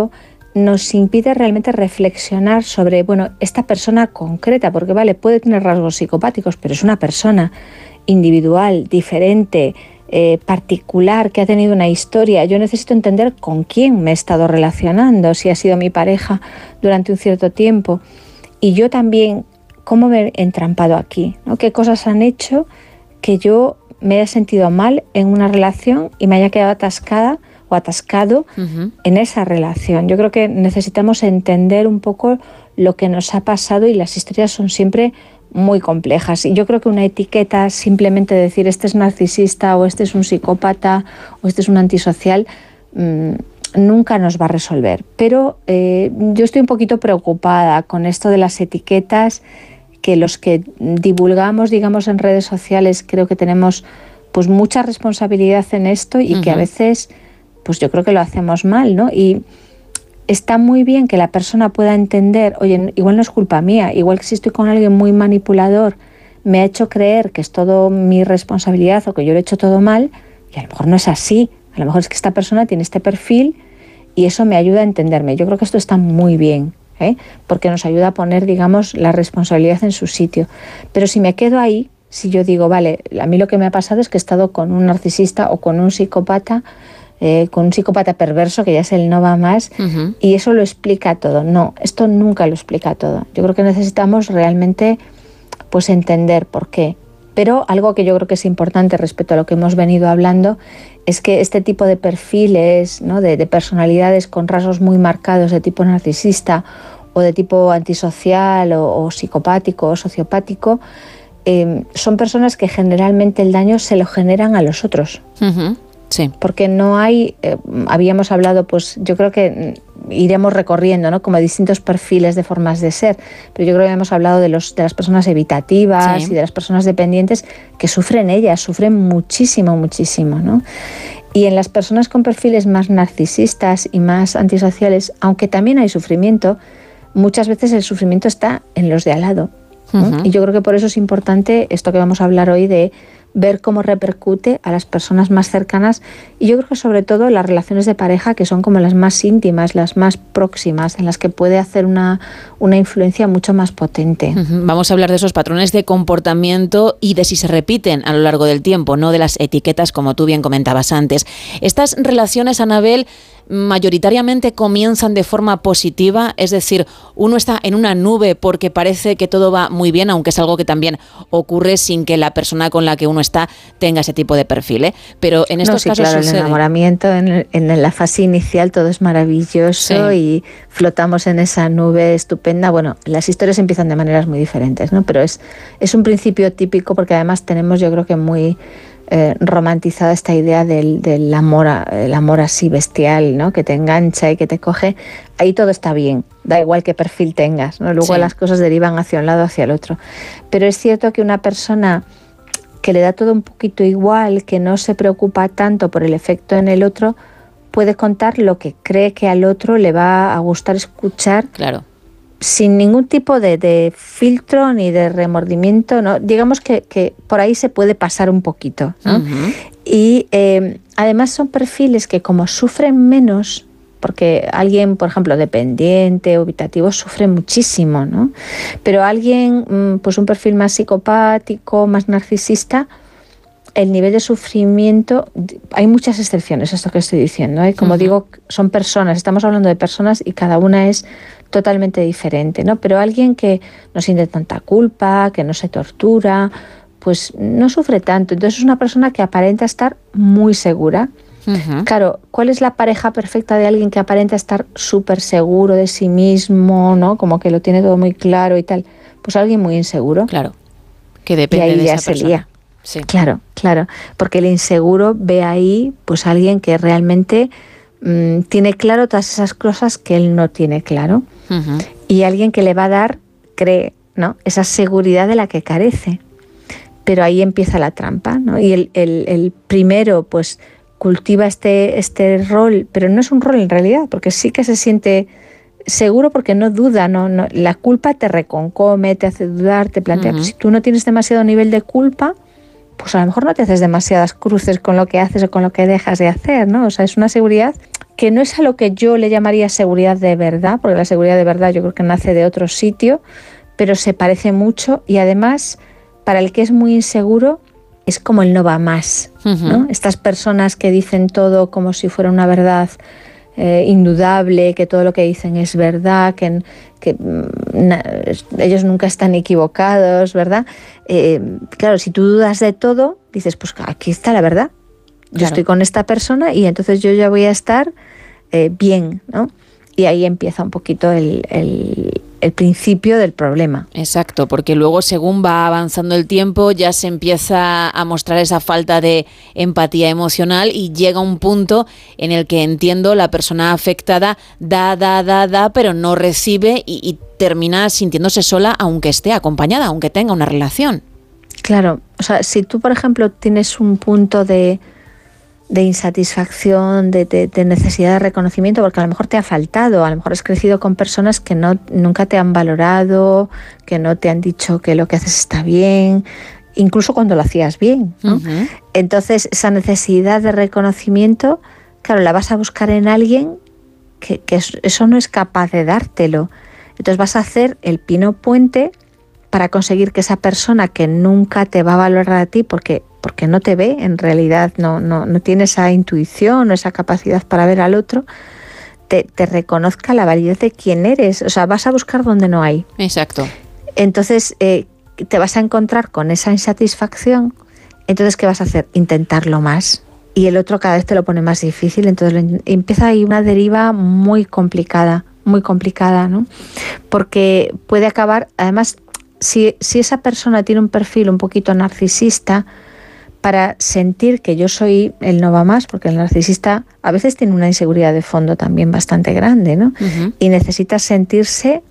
nos impide realmente reflexionar sobre, bueno, esta persona concreta, porque vale, puede tener rasgos psicopáticos, pero es una persona individual, diferente, eh, particular, que ha tenido una historia. Yo necesito entender con quién me he estado relacionando, si ha sido mi pareja durante un cierto tiempo. Y yo también, ¿cómo me he entrampado aquí? ¿No? ¿Qué cosas han hecho que yo me haya sentido mal en una relación y me haya quedado atascada o atascado uh-huh. en esa relación? Yo creo que necesitamos entender un poco lo que nos ha pasado, y las historias son siempre muy complejas. Y yo creo que una etiqueta, simplemente decir este es narcisista o este es un psicópata o este es un antisocial, mmm, nunca nos va a resolver. Pero eh, yo estoy un poquito preocupada con esto de las etiquetas, que los que divulgamos, digamos, en redes sociales, creo que tenemos pues mucha responsabilidad en esto, y uh-huh. que a veces pues yo creo que lo hacemos mal, ¿no? Y está muy bien que la persona pueda entender, oye, igual no es culpa mía, igual que si estoy con alguien muy manipulador, me ha hecho creer que es todo mi responsabilidad o que yo lo he hecho todo mal, y a lo mejor no es así. A lo mejor es que esta persona tiene este perfil y eso me ayuda a entenderme. Yo creo que esto está muy bien, ¿eh? Porque nos ayuda a poner, digamos, la responsabilidad en su sitio. Pero si me quedo ahí, si yo digo, vale, a mí lo que me ha pasado es que he estado con un narcisista o con un psicópata, eh, con un psicópata perverso, que ya es el no va más, uh-huh. y eso lo explica todo. No, esto nunca lo explica todo. Yo creo que necesitamos realmente pues entender por qué. Pero algo que yo creo que es importante respecto a lo que hemos venido hablando es que este tipo de perfiles, ¿no? de, de personalidades con rasgos muy marcados de tipo narcisista o de tipo antisocial o, o psicopático o sociopático, eh, son personas que generalmente el daño se lo generan a los otros. Uh-huh. Sí. Porque no hay, eh, habíamos hablado, pues yo creo que iremos recorriendo, ¿no? Como distintos perfiles de formas de ser, pero yo creo que hemos hablado de, los, de las personas evitativas, sí. y de las personas dependientes, que sufren ellas, sufren muchísimo, muchísimo, ¿no? Y en las personas con perfiles más narcisistas y más antisociales, aunque también hay sufrimiento, muchas veces el sufrimiento está en los de al lado, ¿no? Uh-huh. Y yo creo que por eso es importante esto que vamos a hablar hoy, de ver cómo repercute a las personas más cercanas, y yo creo que sobre todo las relaciones de pareja, que son como las más íntimas, las más próximas, en las que puede hacer una, una influencia mucho más potente. Uh-huh. Vamos a hablar de esos patrones de comportamiento y de si se repiten a lo largo del tiempo, no de las etiquetas, como tú bien comentabas antes. Estas relaciones, Anabel, mayoritariamente comienzan de forma positiva, es decir, uno está en una nube porque parece que todo va muy bien, aunque es algo que también ocurre sin que la persona con la que uno está tenga ese tipo de perfil, ¿eh? Pero en estos no, sí, casos claro, sucede. El enamoramiento, en, en la fase inicial todo es maravilloso, sí. y flotamos en esa nube estupenda. Bueno, las historias empiezan de maneras muy diferentes, ¿no? Pero es, es un principio típico, porque además tenemos, yo creo que muy Eh, romantizada esta idea del, del amor, el amor así bestial, ¿no? Que te engancha y que te coge. Ahí todo está bien, da igual qué perfil tengas, ¿no? Luego sí. las cosas derivan hacia un lado o hacia el otro. Pero es cierto que una persona que le da todo un poquito igual, que no se preocupa tanto por el efecto en el otro, puede contar lo que cree que al otro le va a gustar escuchar. Claro. Sin ningún tipo de, de filtro ni de remordimiento, ¿no? Digamos que, que por ahí se puede pasar un poquito, ¿no? Uh-huh. Y eh, además son perfiles que, como sufren menos, porque alguien, por ejemplo, dependiente o evitativo sufre muchísimo, ¿no? Pero alguien, pues un perfil más psicopático, más narcisista, el nivel de sufrimiento, hay muchas excepciones a esto que estoy diciendo, ¿eh? Como uh-huh. digo, son personas, estamos hablando de personas y cada una es totalmente diferente, ¿no? Pero alguien que no siente tanta culpa, que no se tortura, pues no sufre tanto. Entonces es una persona que aparenta estar muy segura. Uh-huh. Claro, ¿cuál es la pareja perfecta de alguien que aparenta estar súper seguro de sí mismo, ¿no? Como que lo tiene todo muy claro y tal? Pues alguien muy inseguro. Claro, que depende y ahí de ya esa se persona. Lía. Sí. Claro, claro, porque el inseguro ve ahí pues alguien que realmente mmm, tiene claro todas esas cosas que él no tiene claro. Uh-huh. Y alguien que le va a dar, cree, ¿no?, esa seguridad de la que carece. Pero ahí empieza la trampa, ¿no? Y el, el, el primero pues cultiva este, este rol, pero no es un rol en realidad, porque sí que se siente seguro porque no duda, no, no, la culpa te reconcome, te hace dudar, te plantea, uh-huh. si tú no tienes demasiado nivel de culpa, pues a lo mejor no te haces demasiadas cruces con lo que haces o con lo que dejas de hacer, ¿no? O sea, es una seguridad que no es a lo que yo le llamaría seguridad de verdad, porque la seguridad de verdad yo creo que nace de otro sitio, pero se parece mucho y además para el que es muy inseguro es como el no va más, uh-huh. ¿no? Estas personas que dicen todo como si fuera una verdad eh, indudable, que todo lo que dicen es verdad, que, que na, ellos nunca están equivocados, ¿verdad? Eh, claro, si tú dudas de todo, dices, pues aquí está la verdad. Yo claro. estoy con esta persona y entonces yo ya voy a estar eh, bien, ¿no? Y ahí empieza un poquito el, el, el principio del problema. Exacto, porque luego según va avanzando el tiempo ya se empieza a mostrar esa falta de empatía emocional y llega un punto en el que, entiendo, la persona afectada da, da, da, da, pero no recibe y, y termina sintiéndose sola aunque esté acompañada, aunque tenga una relación. Claro, o sea, si tú, por ejemplo, tienes un punto de... de insatisfacción, de, de, de necesidad de reconocimiento, porque a lo mejor te ha faltado, a lo mejor has crecido con personas que no, nunca te han valorado, que no te han dicho que lo que haces está bien, incluso cuando lo hacías bien, ¿no? Uh-huh. Entonces, esa necesidad de reconocimiento, claro, la vas a buscar en alguien que, que eso no es capaz de dártelo. Entonces vas a hacer el pino puente para conseguir que esa persona que nunca te va a valorar a ti, porque porque no te ve, en realidad no, no, no tiene esa intuición o esa capacidad para ver al otro, te, te reconozca la validez de quién eres. O sea, vas a buscar donde no hay. Exacto. Entonces, eh, te vas a encontrar con esa insatisfacción. Entonces, ¿qué vas a hacer? Intentarlo más. Y el otro cada vez te lo pone más difícil. Entonces, lo, empieza ahí una deriva muy complicada, muy complicada, ¿no? Porque puede acabar, además, si, si esa persona tiene un perfil un poquito narcisista, para sentir que yo soy el no va más, porque el narcisista a veces tiene una inseguridad de fondo también bastante grande, ¿no? Uh-huh. Y necesita sentirse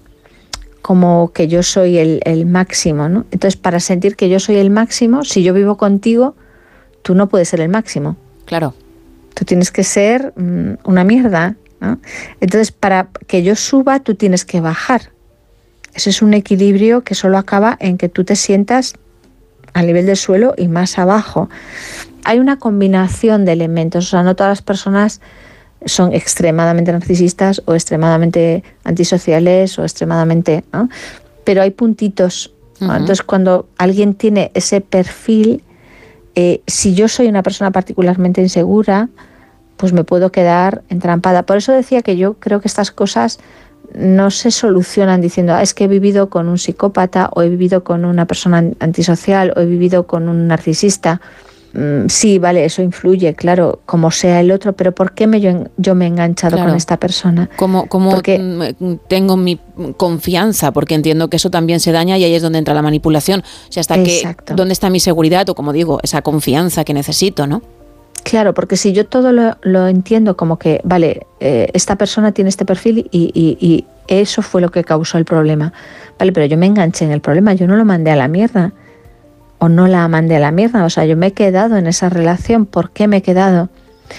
como que yo soy el, el máximo, ¿no? Entonces, para sentir que yo soy el máximo, si yo vivo contigo, tú no puedes ser el máximo. Claro. Tú tienes que ser mmm, una mierda, ¿no? Entonces, para que yo suba, tú tienes que bajar. Ese es un equilibrio que solo acaba en que tú te sientas a nivel del suelo y más abajo. Hay una combinación de elementos, o sea, no todas las personas son extremadamente narcisistas o extremadamente antisociales o extremadamente, ¿no? Pero hay puntitos, ¿no? Uh-huh. Entonces, cuando alguien tiene ese perfil, eh, si yo soy una persona particularmente insegura, pues me puedo quedar entrampada. Por eso decía que yo creo que estas cosas no se solucionan diciendo, ah, es que he vivido con un psicópata o he vivido con una persona antisocial o he vivido con un narcisista. Mm, sí, vale, eso influye, claro, como sea el otro, pero ¿por qué me, yo, yo me he enganchado claro. con esta persona? ¿Cómo, cómo Porque, tengo mi confianza? Porque entiendo que eso también se daña y ahí es donde entra la manipulación. O sea, hasta Exacto. que, ¿dónde está mi seguridad? O como digo, esa confianza que necesito, ¿no? Claro, porque si yo todo lo, lo entiendo como que, vale, eh, esta persona tiene este perfil y, y, y eso fue lo que causó el problema. Vale, pero yo me enganché en el problema, yo no lo mandé a la mierda o no la mandé a la mierda. O sea, yo me he quedado en esa relación. ¿Por qué me he quedado?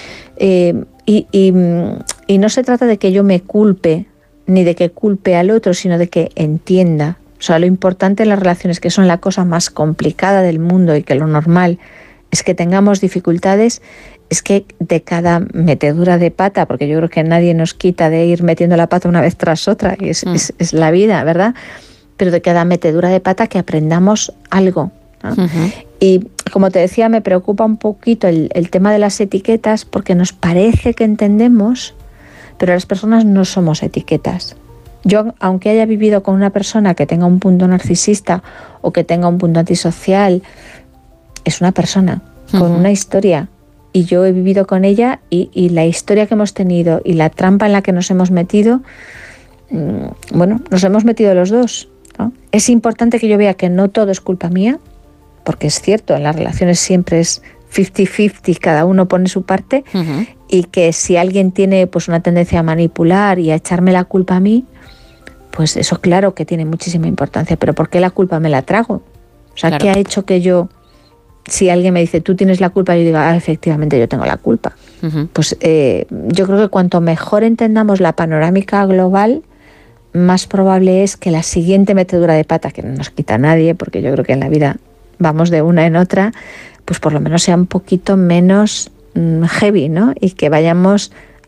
Eh, y, y, y no se trata de que yo me culpe ni de que culpe al otro, sino de que entienda. O sea, lo importante en las relaciones, que son la cosa más complicada del mundo y que lo normal es que tengamos dificultades, es que de cada metedura de pata, porque yo creo que nadie nos quita de ir metiendo la pata una vez tras otra, y es, mm. es, es la vida, ¿verdad? Pero de cada metedura de pata que aprendamos algo, ¿no? Uh-huh. Y como te decía, me preocupa un poquito el, el tema de las etiquetas, porque nos parece que entendemos, pero las personas no somos etiquetas. Yo, aunque haya vivido con una persona que tenga un punto narcisista o que tenga un punto antisocial, es una persona con uh-huh. una historia y yo he vivido con ella y, y la historia que hemos tenido y la trampa en la que nos hemos metido, mmm, bueno, nos hemos metido los dos, ¿no? Es importante que yo vea que no todo es culpa mía, porque es cierto, en las relaciones siempre es cincuenta cincuenta, cada uno pone su parte, uh-huh. y que si alguien tiene pues una tendencia a manipular y a echarme la culpa a mí, pues eso claro que tiene muchísima importancia, pero ¿por qué la culpa me la trago? O sea, claro. ¿qué ha hecho que yo, si alguien me dice, tú tienes la culpa, yo digo, ah, efectivamente yo tengo la culpa? Uh-huh. Pues eh, yo creo que cuanto mejor entendamos la panorámica global, más probable es que la siguiente metedura de pata, que no nos quita a nadie, porque yo creo que en la vida vamos de una en otra, pues por lo menos sea un poquito menos mmm, heavy, ¿no? Y que vayamos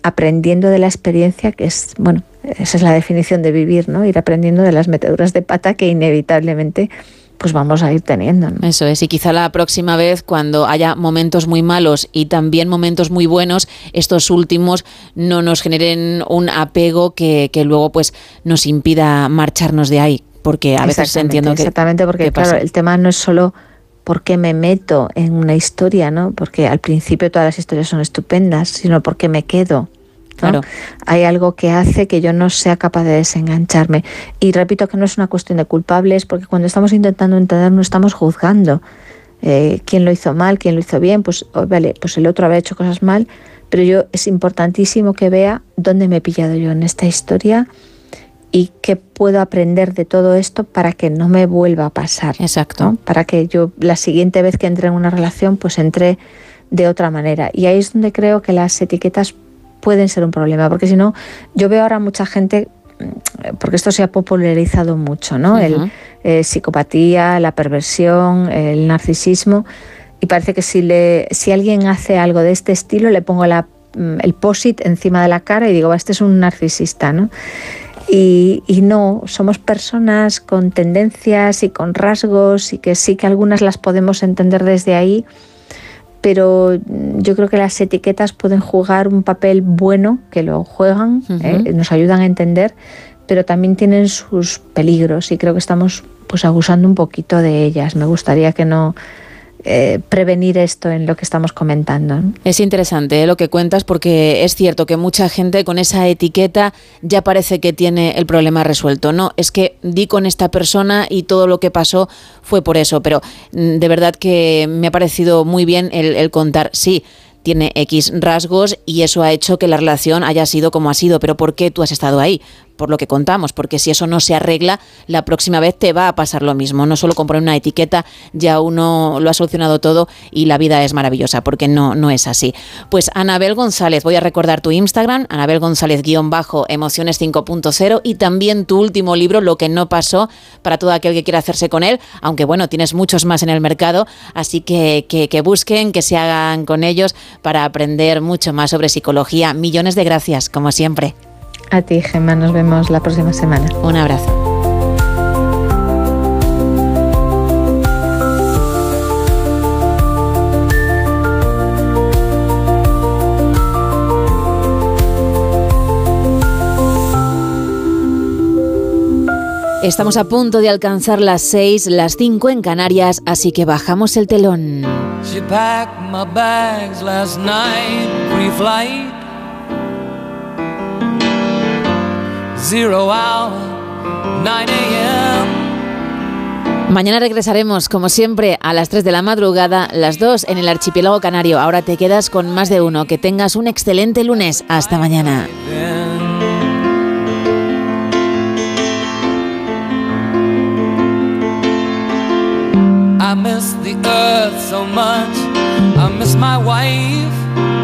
aprendiendo de la experiencia, que es, bueno, esa es la definición de vivir, ¿no? Ir aprendiendo de las meteduras de pata que inevitablemente pues vamos a ir teniendo, ¿no? Eso es, y quizá la próxima vez, cuando haya momentos muy malos y también momentos muy buenos, estos últimos no nos generen un apego que, que luego pues nos impida marcharnos de ahí, porque a veces entiendo que... Exactamente, porque claro, el tema no es solo por qué me meto en una historia, ¿no? Porque al principio todas las historias son estupendas, sino por qué me quedo, ¿no? Claro. Hay algo que hace que yo no sea capaz de desengancharme. Y repito que no es una cuestión de culpables, porque cuando estamos intentando entender no estamos juzgando eh, quién lo hizo mal, quién lo hizo bien. Pues oh, vale, pues el otro habrá hecho cosas mal, pero yo es importantísimo que vea dónde me he pillado yo en esta historia y qué puedo aprender de todo esto para que no me vuelva a pasar. Exacto. ¿no? Para que yo la siguiente vez que entre en una relación pues entre de otra manera. Y ahí es donde creo que las etiquetas pueden ser un problema, porque si no, yo veo ahora mucha gente, porque esto se ha popularizado mucho, ¿no? Uh-huh. El eh, psicopatía, la perversión, el narcisismo, y parece que si le si alguien hace algo de este estilo, le pongo la, el post-it encima de la cara y digo, este es un narcisista, ¿no? Y, y no, somos personas con tendencias y con rasgos, y que sí que algunas las podemos entender desde ahí, pero yo creo que las etiquetas pueden jugar un papel bueno, que lo juegan, uh-huh. eh, nos ayudan a entender, pero también tienen sus peligros y creo que estamos pues abusando un poquito de ellas. Me gustaría que no eh, prevenir esto en lo que estamos comentando, ¿no? Es interesante, ¿eh?, lo que cuentas, porque es cierto que mucha gente con esa etiqueta ya parece que tiene el problema resuelto. No, es que di con esta persona y todo lo que pasó fue por eso, pero de verdad que me ha parecido muy bien el, el contar, sí, tiene X rasgos y eso ha hecho que la relación haya sido como ha sido, pero ¿por qué tú has estado ahí? Por lo que contamos, porque si eso no se arregla, la próxima vez te va a pasar lo mismo. No solo con poner una etiqueta ya uno lo ha solucionado todo y la vida es maravillosa, porque no, no es así. Pues Anabel González, voy a recordar tu Instagram, Anabel González guión bajo Emociones cinco punto cero, y también tu último libro, Lo que no pasó, para todo aquel que quiera hacerse con él, aunque bueno, tienes muchos más en el mercado, así que, que, que busquen, que se hagan con ellos para aprender mucho más sobre psicología. Millones de gracias, como siempre. A ti, Gemma, nos vemos la próxima semana. Un abrazo. Estamos a punto de alcanzar las seis, las cinco en Canarias, así que bajamos el telón. She packed my bags last night, pre-flight. Zero hour, nine a m Mañana regresaremos, como siempre, a las tres de la madrugada, las dos en el archipiélago canario. Ahora te quedas con más de uno. Que tengas un excelente lunes. Hasta mañana. I miss the earth so much, I miss my wife.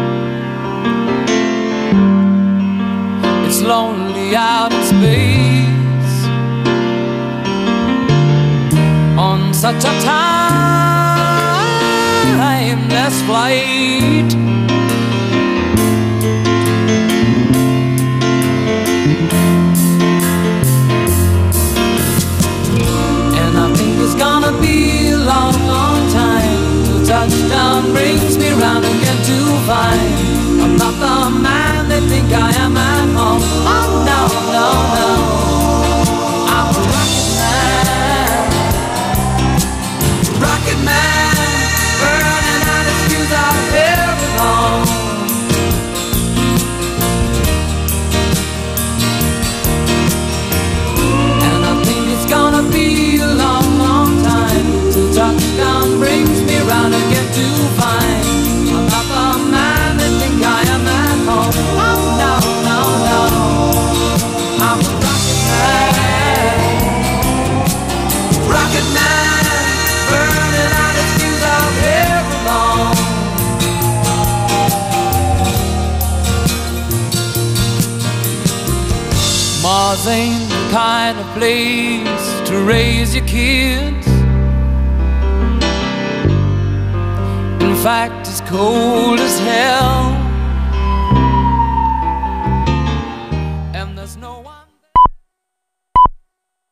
It's lonely out in space on such a timeless flight. And I think it's gonna be a long, long time till touchdown brings me round again to find I'm not the man they think I am at home. Oh no, no, no, I'm a rocket man, rocket man, burning out his fuse out here alone. And I think it's gonna be a long, long time till touchdown brings me round again to find I'm not the man they think I am at home. Oh no, no, no, I'm a rocket man, rocket man, burning out his fuse out here alone. Mars ain't the kind of place to raise your kids. In fact, it's cold as hell. no one.